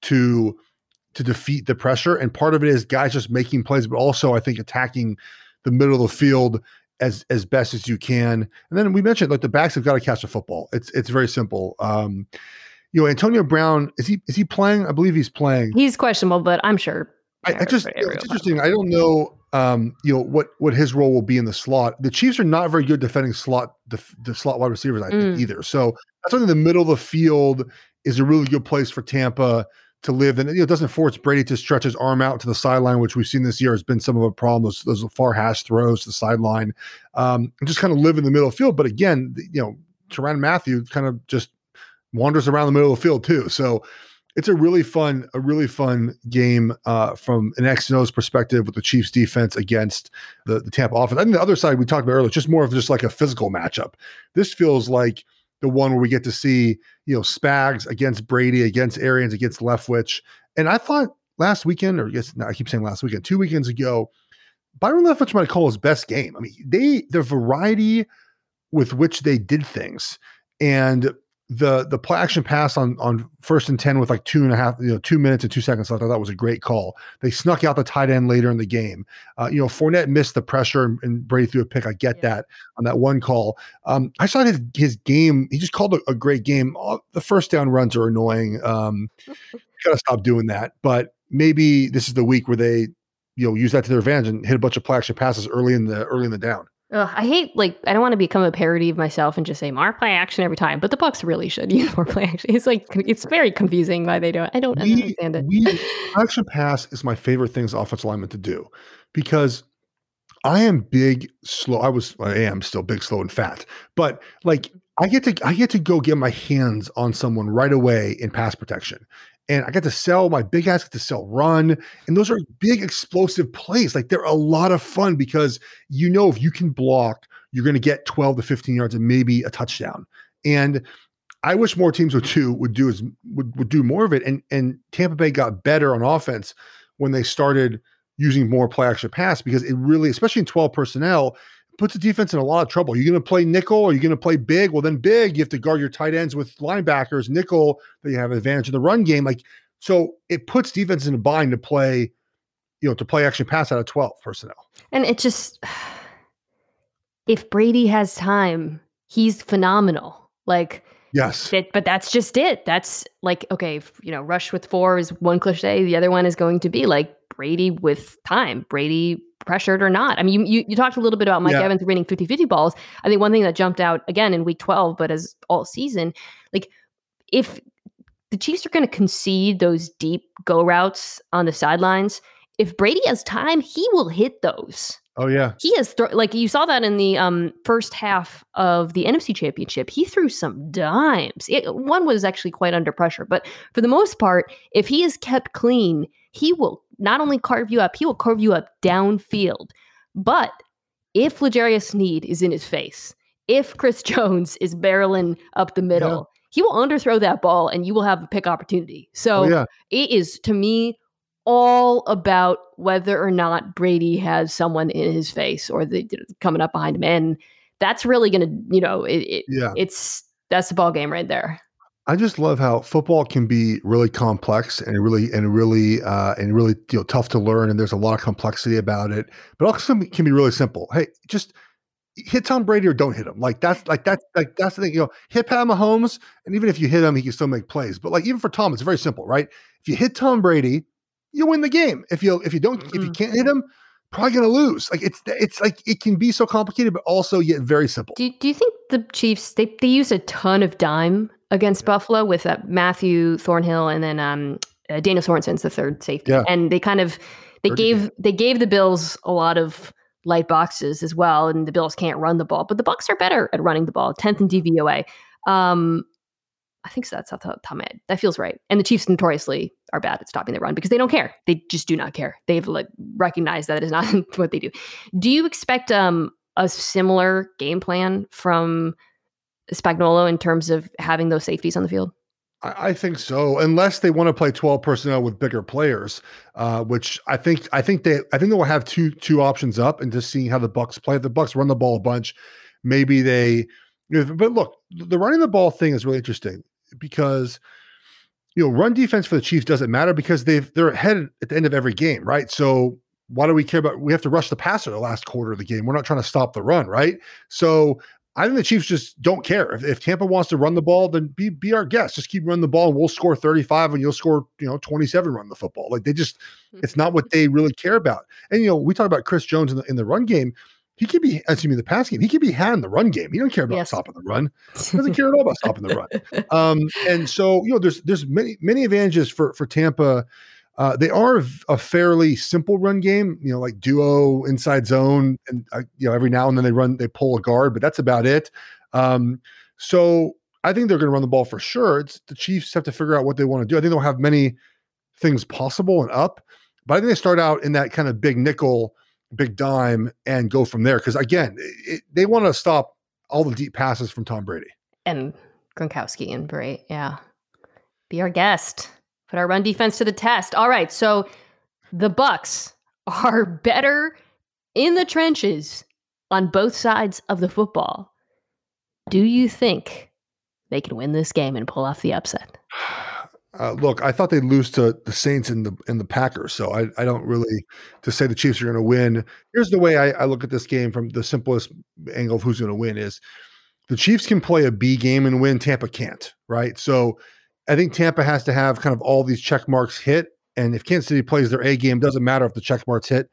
to to defeat the pressure. And part of it is guys just making plays, but also I think attacking the middle of the field as, as best as you can. And then we mentioned like the backs have got to catch the football. It's, it's very simple. Um, you know, Antonio Brown, is he, is he playing? I believe he's playing. He's questionable, but I'm sure. I, I just, it's interesting. I don't know, um, you know, what, what his role will be in the slot. The Chiefs are not very good defending slot, the, the slot wide receivers, I think, Mm. either. So that's why the middle of the field is a really good place for Tampa to live. And you know, it doesn't force Brady to stretch his arm out to the sideline, which we've seen this year has been some of a problem. Those, those far hash throws to the sideline, um, and just kind of live in the middle of the field. But again, you know, Tyrann Mathieu kind of just wanders around the middle of the field too. So it's a really fun, a really fun game uh, from an X and O's perspective with the Chiefs defense against the, the Tampa offense. I think the other side we talked about earlier, just more of just like a physical matchup. This feels like the one where we get to see, you know, Spags against Brady, against Arians, against Leftwich. And I thought last weekend, or yes, no, I keep saying last weekend, two weekends ago, Byron Leftwich might call his best game. I mean, they, the variety with which they did things, and the the play action pass on on first and ten with like two and a half, you know, two minutes and two seconds left. I thought was a great call. They snuck out the tight end later in the game. Uh, you know, Fournette missed the pressure and, and Brady threw a pick. I get Yeah. that on that one call. Um, I saw his his game. He just called a, a great game. All, the first down runs are annoying. Um, gotta stop doing that. But maybe this is the week where they, you know, use that to their advantage and hit a bunch of play action passes early in the early in the down. Ugh, I hate, like, I don't want to become a parody of myself and just say more play action every time, but the Bucks really should use more play action. It's like, it's very confusing why they don't. I don't We, understand it. we action pass is my favorite thing as offensive lineman to do because I am big, slow. I was, I am still big, slow, and fat, but like I get to, I get to go get my hands on someone right away in pass protection. And I got to sell, my big ass get to sell run. And those are big explosive plays. Like they're a lot of fun because you know, if you can block, you're going to get twelve to fifteen yards and maybe a touchdown. And I wish more teams would do, would do is would, would do more of it. And, and Tampa Bay got better on offense when they started using more play action pass because it really, especially in twelve personnel, puts the defense in a lot of trouble. You're going to play nickel or you're going to play big. Well, then big, you have to guard your tight ends with linebackers. Nickel, that you have an advantage in the run game. Like, so it puts defense in a bind to play, you know, to play action pass out of twelve personnel. And it just, if Brady has time, he's phenomenal. Like, yes, it, but that's just it. That's like, okay, if, you know, rush with four is one cliche. The other one is going to be like Brady with time, Brady pressured or not. I mean, you you, you talked a little bit about Mike yeah. Evans winning fifty-fifty balls. I think one thing that jumped out again in week twelve, but as all season, like if the Chiefs are going to concede those deep go routes on the sidelines, if Brady has time, he will hit those. Oh yeah. He has thro- like you saw that in the um, first half of the N F C Championship. He threw some dimes. It, one was actually quite under pressure, but for the most part, if he is kept clean, he will not only carve you up, he will carve you up downfield. But if L'Jarius Sneed is in his face, if Chris Jones is barreling up the middle, yeah. he will underthrow that ball and you will have a pick opportunity. So oh, yeah. it is, to me, all about whether or not Brady has someone in his face or the, coming up behind him. And that's really going to, you know, it, it, yeah. it's, that's the ball game right there. I just love how football can be really complex and really, and really, uh, and really, you know, tough to learn. And there's a lot of complexity about it, but also can be really simple. Hey, just hit Tom Brady or don't hit him. Like that's like, that's like, that's the thing, you know, hit Pat Mahomes. And even if you hit him, he can still make plays. But like, even for Tom, it's very simple, right? If you hit Tom Brady, you win the game. If you, if you don't, mm-hmm. if you can't hit him, probably going to lose. Like it's, it's like, it can be so complicated, but also yet very simple. Do, do you think the Chiefs, they, they use a ton of dime against yeah. Buffalo with uh, Matthew Thornhill and then um, uh, Daniel Sorensen's the third safety. Yeah. And they kind of, they Third gave, game. they gave the Bills a lot of light boxes as well. And the Bills can't run the ball, but the Bucs are better at running the ball, tenth in D V O A. Um, I think so. That's off the top of my head. That feels right. And the Chiefs notoriously are bad at stopping the run because they don't care. They just do not care. They've like recognized that is not what they do. Do you expect um, a similar game plan from Spagnuolo in terms of having those safeties on the field? I, I think so, unless they want to play twelve personnel with bigger players, uh, which I think I think they I think they will have two two options up and just seeing how the Bucs play. If the Bucs run the ball a bunch, maybe they. But look, the running the ball thing is really interesting. Because, you know, run defense for the Chiefs doesn't matter because they've they're ahead at the end of every game, right? So why do we care about? We have to rush the passer the last quarter of the game. We're not trying to stop the run, right? So I think the Chiefs just don't care. If, if Tampa wants to run the ball, then be be our guest. Just keep running the ball, and we'll score thirty-five, and you'll score, you know, twenty-seven running the football. Like they just, it's not what they really care about. And you know, we talk about Chris Jones in the in the run game. He could be, excuse me, the pass game. He could be had in the run game. He don't care about yes. stopping the run. He doesn't care at all about stopping the run. Um, and so, you know, there's there's many many advantages for for Tampa. Uh, they are a fairly simple run game. You know, like duo, inside zone, and uh, you know, every now and then they run, they pull a guard, but that's about it. Um, so I think they're going to run the ball for sure. It's the Chiefs have to figure out what they want to do. I think they'll have many things possible and up, but I think they start out in that kind of big nickel, big dime and go from there. Because again, it, they want to stop all the deep passes from Tom Brady and Gronkowski and Bray. Yeah. Be our guest. Put our run defense to the test. All right. So the Bucs are better in the trenches on both sides of the football. Do you think they can win this game and pull off the upset? Uh, look, I thought they'd lose to the Saints and the and the Packers, so I, I don't really to say the Chiefs are going to win. Here's the way I, I look at this game from the simplest angle of who's going to win is the Chiefs can play a B game and win. Tampa can't, right? So I think Tampa has to have kind of all these check marks hit, and if Kansas City plays their A game, doesn't matter if the check marks hit.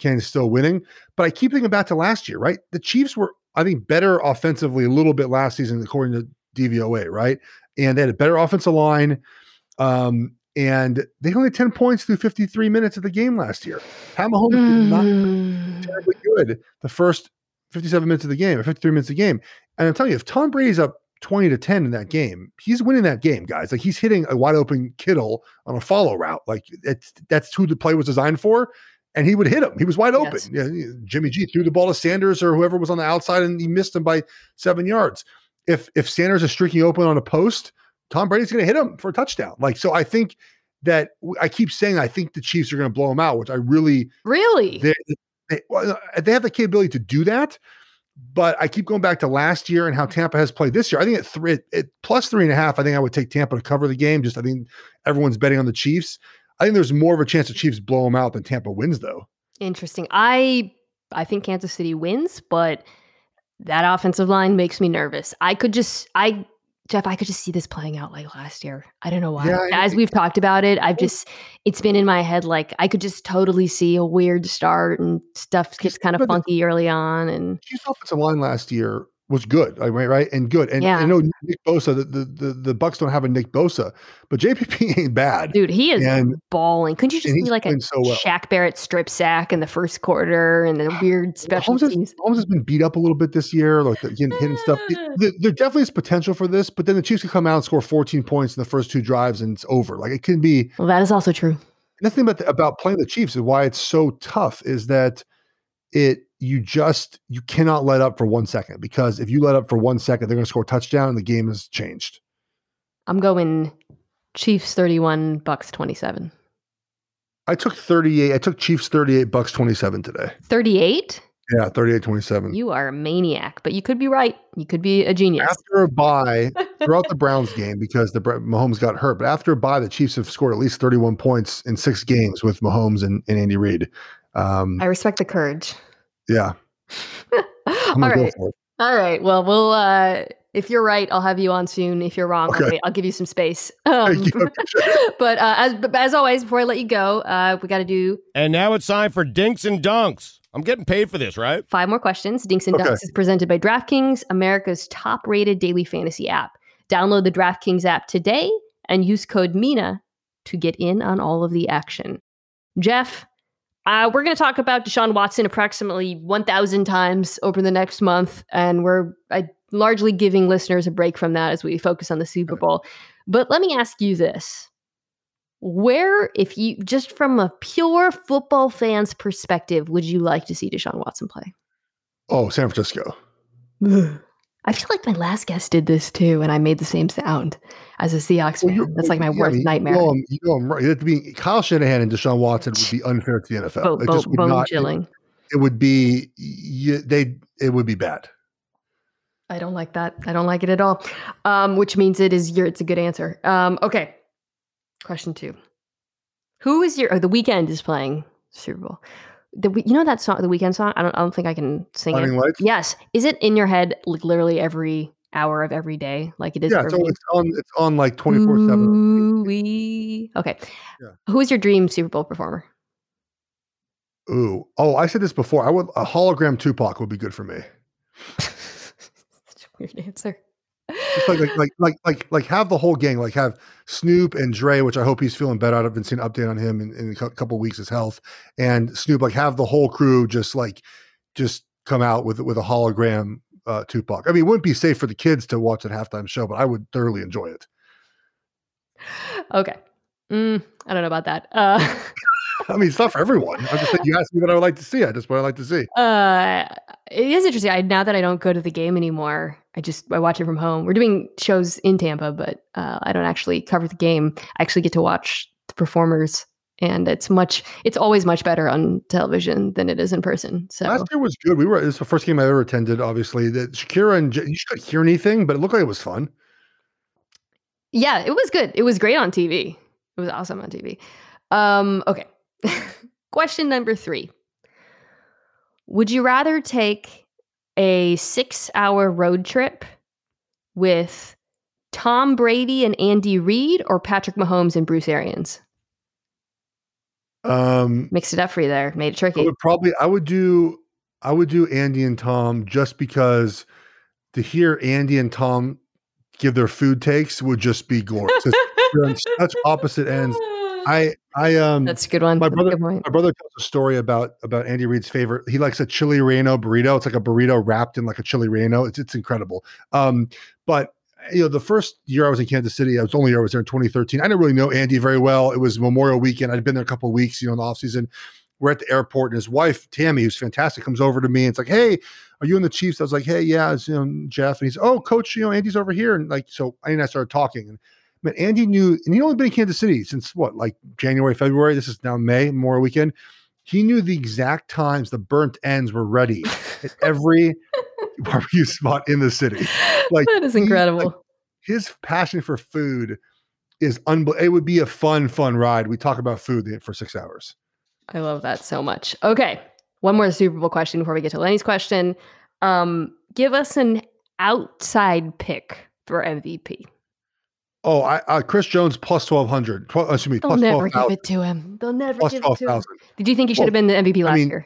Kansas still winning. But I keep thinking back to last year, right? The Chiefs were, I think, better offensively a little bit last season, according to D V O A, right? And they had a better offensive line. Um, and they only had ten points through fifty-three minutes of the game last year. Pat Mahomes did not terribly good the first fifty-seven minutes of the game, or fifty-three minutes of the game. And I'm telling you, if Tom Brady's up twenty to ten in that game, he's winning that game, guys. Like, he's hitting a wide open Kittle on a follow route. Like, it's, that's who the play was designed for. And he would hit him. He was wide open. Yes. Yeah, Jimmy G threw the ball to Sanders or whoever was on the outside, and he missed him by seven yards. If, if Sanders is streaking open on a post, Tom Brady's going to hit him for a touchdown. Like, so I think that I keep saying, I think the Chiefs are going to blow him out, which I really, really, they, they, they have the capability to do that. But I keep going back to last year and how Tampa has played this year. I think at three, at plus three and a half, I think I would take Tampa to cover the game. Just, I think everyone's betting on the Chiefs. I think there's more of a chance the Chiefs blow them out than Tampa wins, though. Interesting. I, I think Kansas City wins, but that offensive line makes me nervous. I could just, I, Jeff, I could just see this playing out like last year. I don't know why. Yeah, I- As we've talked about it, I've just, it's been in my head. Like, I could just totally see a weird start and stuff gets kind of But the- funky early on. And Chiefs offensive line last year was good, like, right, right, and good. And Yeah. I know Nick Bosa, the, the the the Bucks don't have a Nick Bosa, but J P P ain't bad. dude, he is And- balling. Couldn't you just and see he's like a playing so well. Shaq Barrett strip sack in the first quarter and the weird special Mahomes has, teams? Mahomes has been beat up a little bit this year, like the, getting hit and stuff. It- there, there definitely is potential for this, but then the Chiefs can come out and score fourteen points in the first two drives, and it's over. Like, it can be. Well, that is also true. Nothing about the, about playing the Chiefs is why it's so tough. Is that it? You just you cannot let up for one second, because if you let up for one second, they're going to score a touchdown, and the game has changed. I'm going Chiefs thirty-one, Bucks twenty-seven. I took thirty-eight. I took Chiefs thirty-eight, Bucks twenty-seven today. thirty-eight? Yeah, thirty-eight twenty-seven. You are a maniac, but you could be right. You could be a genius. After a bye, throughout the Browns game, because the Mahomes got hurt, but after a bye, the Chiefs have scored at least thirty-one points in six games with Mahomes and, and Andy Reid. Um, I respect the courage. yeah. I'm All gonna go right. for it. All right. Well, we'll, uh, if you're right, I'll have you on soon. If you're wrong, Okay. I'll, wait. I'll give you some space. Um, Thank you. but uh, as, but as always, before I let you go, uh, we got to do And now it's time for Dinks and Dunks. I'm getting paid for this, right? five more questions. Dinks and Okay. Dunks is presented by DraftKings, America's top-rated daily fantasy app. Download the DraftKings app today and use code MENA to get in on all of the action. Jeff, uh, we're going to talk about Deshaun Watson approximately one thousand times over the next month, and we're uh, largely giving listeners a break from that as we focus on the Super Bowl. But let me ask you this. Where, if you, just from a pure football fan's perspective, would you like to see Deshaun Watson play? Oh, San Francisco. I feel like my last guest did this too, and I made the same sound as a Seahawks Well, fan. you're- That's like my yeah, worst you nightmare. know I'm- You know, I'm right. It'd be Kyle Shanahan and Deshaun Watson would be unfair to the N F L. Bo- It bo- just would bone not. It, chilling. it would be. You, they. It would be bad. I don't like that. I don't like it at all. Um, which means it is your. It's a good answer. Um, okay. Question two. Who is your? Oh, The Weeknd is playing Super Bowl. The We- you know that song, the Weeknd song. I don't. I don't think I can sing Blinding it. Lights? Yes. Is it in your head like literally every hour of every day, like it is? Yeah, for so me? it's on. It's on like twenty four seven. Ooh-wee. Okay. Yeah. Who is your dream Super Bowl performer? Ooh. Oh, I said this before. I would a hologram Tupac would be good for me. Such a weird answer. Just like, like, like, like, like, like, have the whole gang, like, have Snoop and Dre, which I hope he's feeling better. I haven't seen an update on him in, in a cou- couple weeks, his health, and Snoop, like, have the whole crew just like, just come out with with a hologram uh, Tupac. I mean, it wouldn't be safe for the kids to watch that halftime show, but I would thoroughly enjoy it. Okay. Mm, I don't know about that. Uh, I mean, it's not for everyone. I'm just saying, you asked me what I would like to see. I just what I like to see. uh, it is interesting. I, now that I don't go to the game anymore, I just I watch it from home. We're doing shows in Tampa, but uh, I don't actually cover the game. I actually get to watch the performers, and it's much. It's always much better on television than it is in person. So Last year was good. We were. It was the first game I ever attended. Obviously, that Shakira and J- you couldn't hear anything, but it looked like it was fun. yeah, it was good. It was great on T V. It was awesome on T V. Um, okay. Question number three. Would you rather take a six-hour road trip with Tom Brady and Andy Reid or Patrick Mahomes and Bruce Arians? Um, Mixed it up for you there. Made it I tricky. would probably, I would do, I would do Andy and Tom just because to hear Andy and Tom give their food takes would just be glorious. They're on such opposite ends. I, I, um, That's a good one. My That's a brother, good point. my brother tells a story about about Andy Reid's favorite. He likes a chili relleno burrito. It's like a burrito wrapped in like a chili relleno. It's it's incredible. Um, but you know, the first year I was in Kansas City, I was only year I was there in twenty thirteen. I didn't really know Andy very well. It was Memorial Weekend. I'd been there a couple of weeks, you know, in the off season. We're at the airport, and his wife Tammy, who's fantastic, comes over to me and it's like, "Hey, are you in the Chiefs?" I was like, "Hey, yeah, it's you know Jeff." And he's, "Oh, coach, you know Andy's over here." And like, so I and I started talking and. But Andy knew, and he'd only been in Kansas City since what, like January, February. This is now May, Memorial Weekend. He knew the exact times the burnt ends were ready at every barbecue spot in the city. Like that is he, incredible. like, his passion for food is unbelievable. It would be a fun, fun ride. We talk about food for six hours. I love that so much. Okay, one more Super Bowl question before we get to Lenny's question. Um, give us an outside pick for M V P. Oh, I, uh, Chris Jones plus twelve hundred. twelve, excuse me, They'll plus never twelve give it to him. They'll never plus give twelve it to him. thousand. Did you think he should Well, have been the M V P last I mean, year?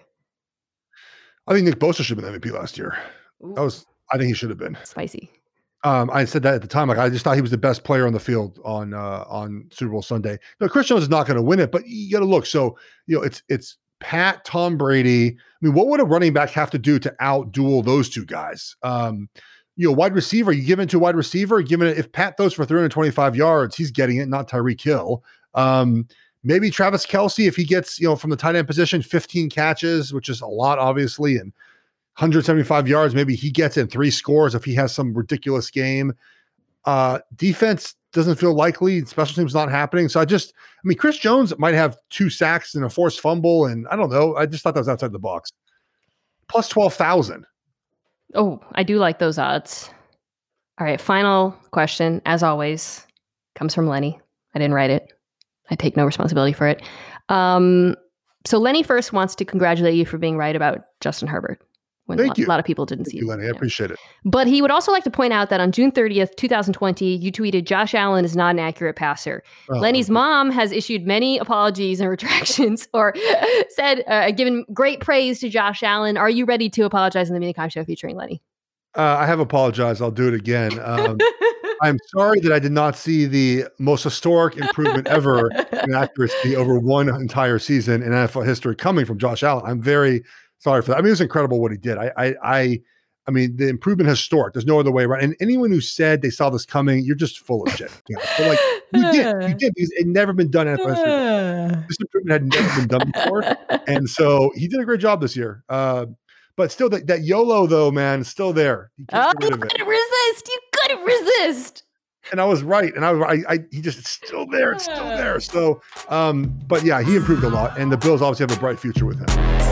I think Nick Bosa should have been the M V P last year. Ooh, That was, I think he should have been. spicy. Um, I said that at the time. Like I just thought he was the best player on the field on uh, on Super Bowl Sunday. No, Chris Jones is not going to win it, but you got to look. So you know, it's it's Pat, Tom Brady. I mean, what would a running back have to do to out duel those two guys? Um, you know, wide receiver. You give it to a wide receiver. Given it, if Pat throws for three hundred twenty-five yards, he's getting it, not Tyreek Hill. Um, maybe Travis Kelce, if he gets you know from the tight end position, fifteen catches, which is a lot, obviously, and one hundred seventy-five yards. Maybe he gets in three scores if he has some ridiculous game. Uh, defense doesn't feel likely. Special teams not happening. So I just, I mean, Chris Jones might have two sacks and a forced fumble, and I don't know. I just thought that was outside the box. Plus twelve thousand. Oh, I do like those odds. All right, final question, as always, comes from Lenny. I didn't write it. I take no responsibility for it. Um, so Lenny first wants to congratulate you for being right about Justin Herbert. When Thank a lot, you. a lot of people didn't Thank see you, it. Lenny. I Yeah. appreciate it. But he would also like to point out that on June thirtieth, twenty twenty, you tweeted, Josh Allen is not an accurate passer. Oh, Lenny's okay. mom has issued many apologies and retractions or said, uh, given great praise to Josh Allen. Are you ready to apologize in the Minicom show featuring Lenny? Uh, I have apologized. I'll do it again. Um, I'm sorry that I did not see the most historic improvement ever in accuracy over one entire season in N F L history coming from Josh Allen. I'm very sorry for that. I mean, it was incredible what he did. I, I, I, I mean, the improvement has historic. There's no other way around. And anyone who said they saw this coming, you're just full of shit. You know? But like you did, you did because it had never been done in N F L history. This improvement had never been done before, and so he did a great job this year. Uh, but still, that, that YOLO though, man, is still there. You Oh, can't get you rid of it. couldn't resist. You couldn't resist. And I was right, and I, I, I, he just it's still there. It's still there. So, um, but yeah, he improved a lot, and the Bills obviously have a bright future with him.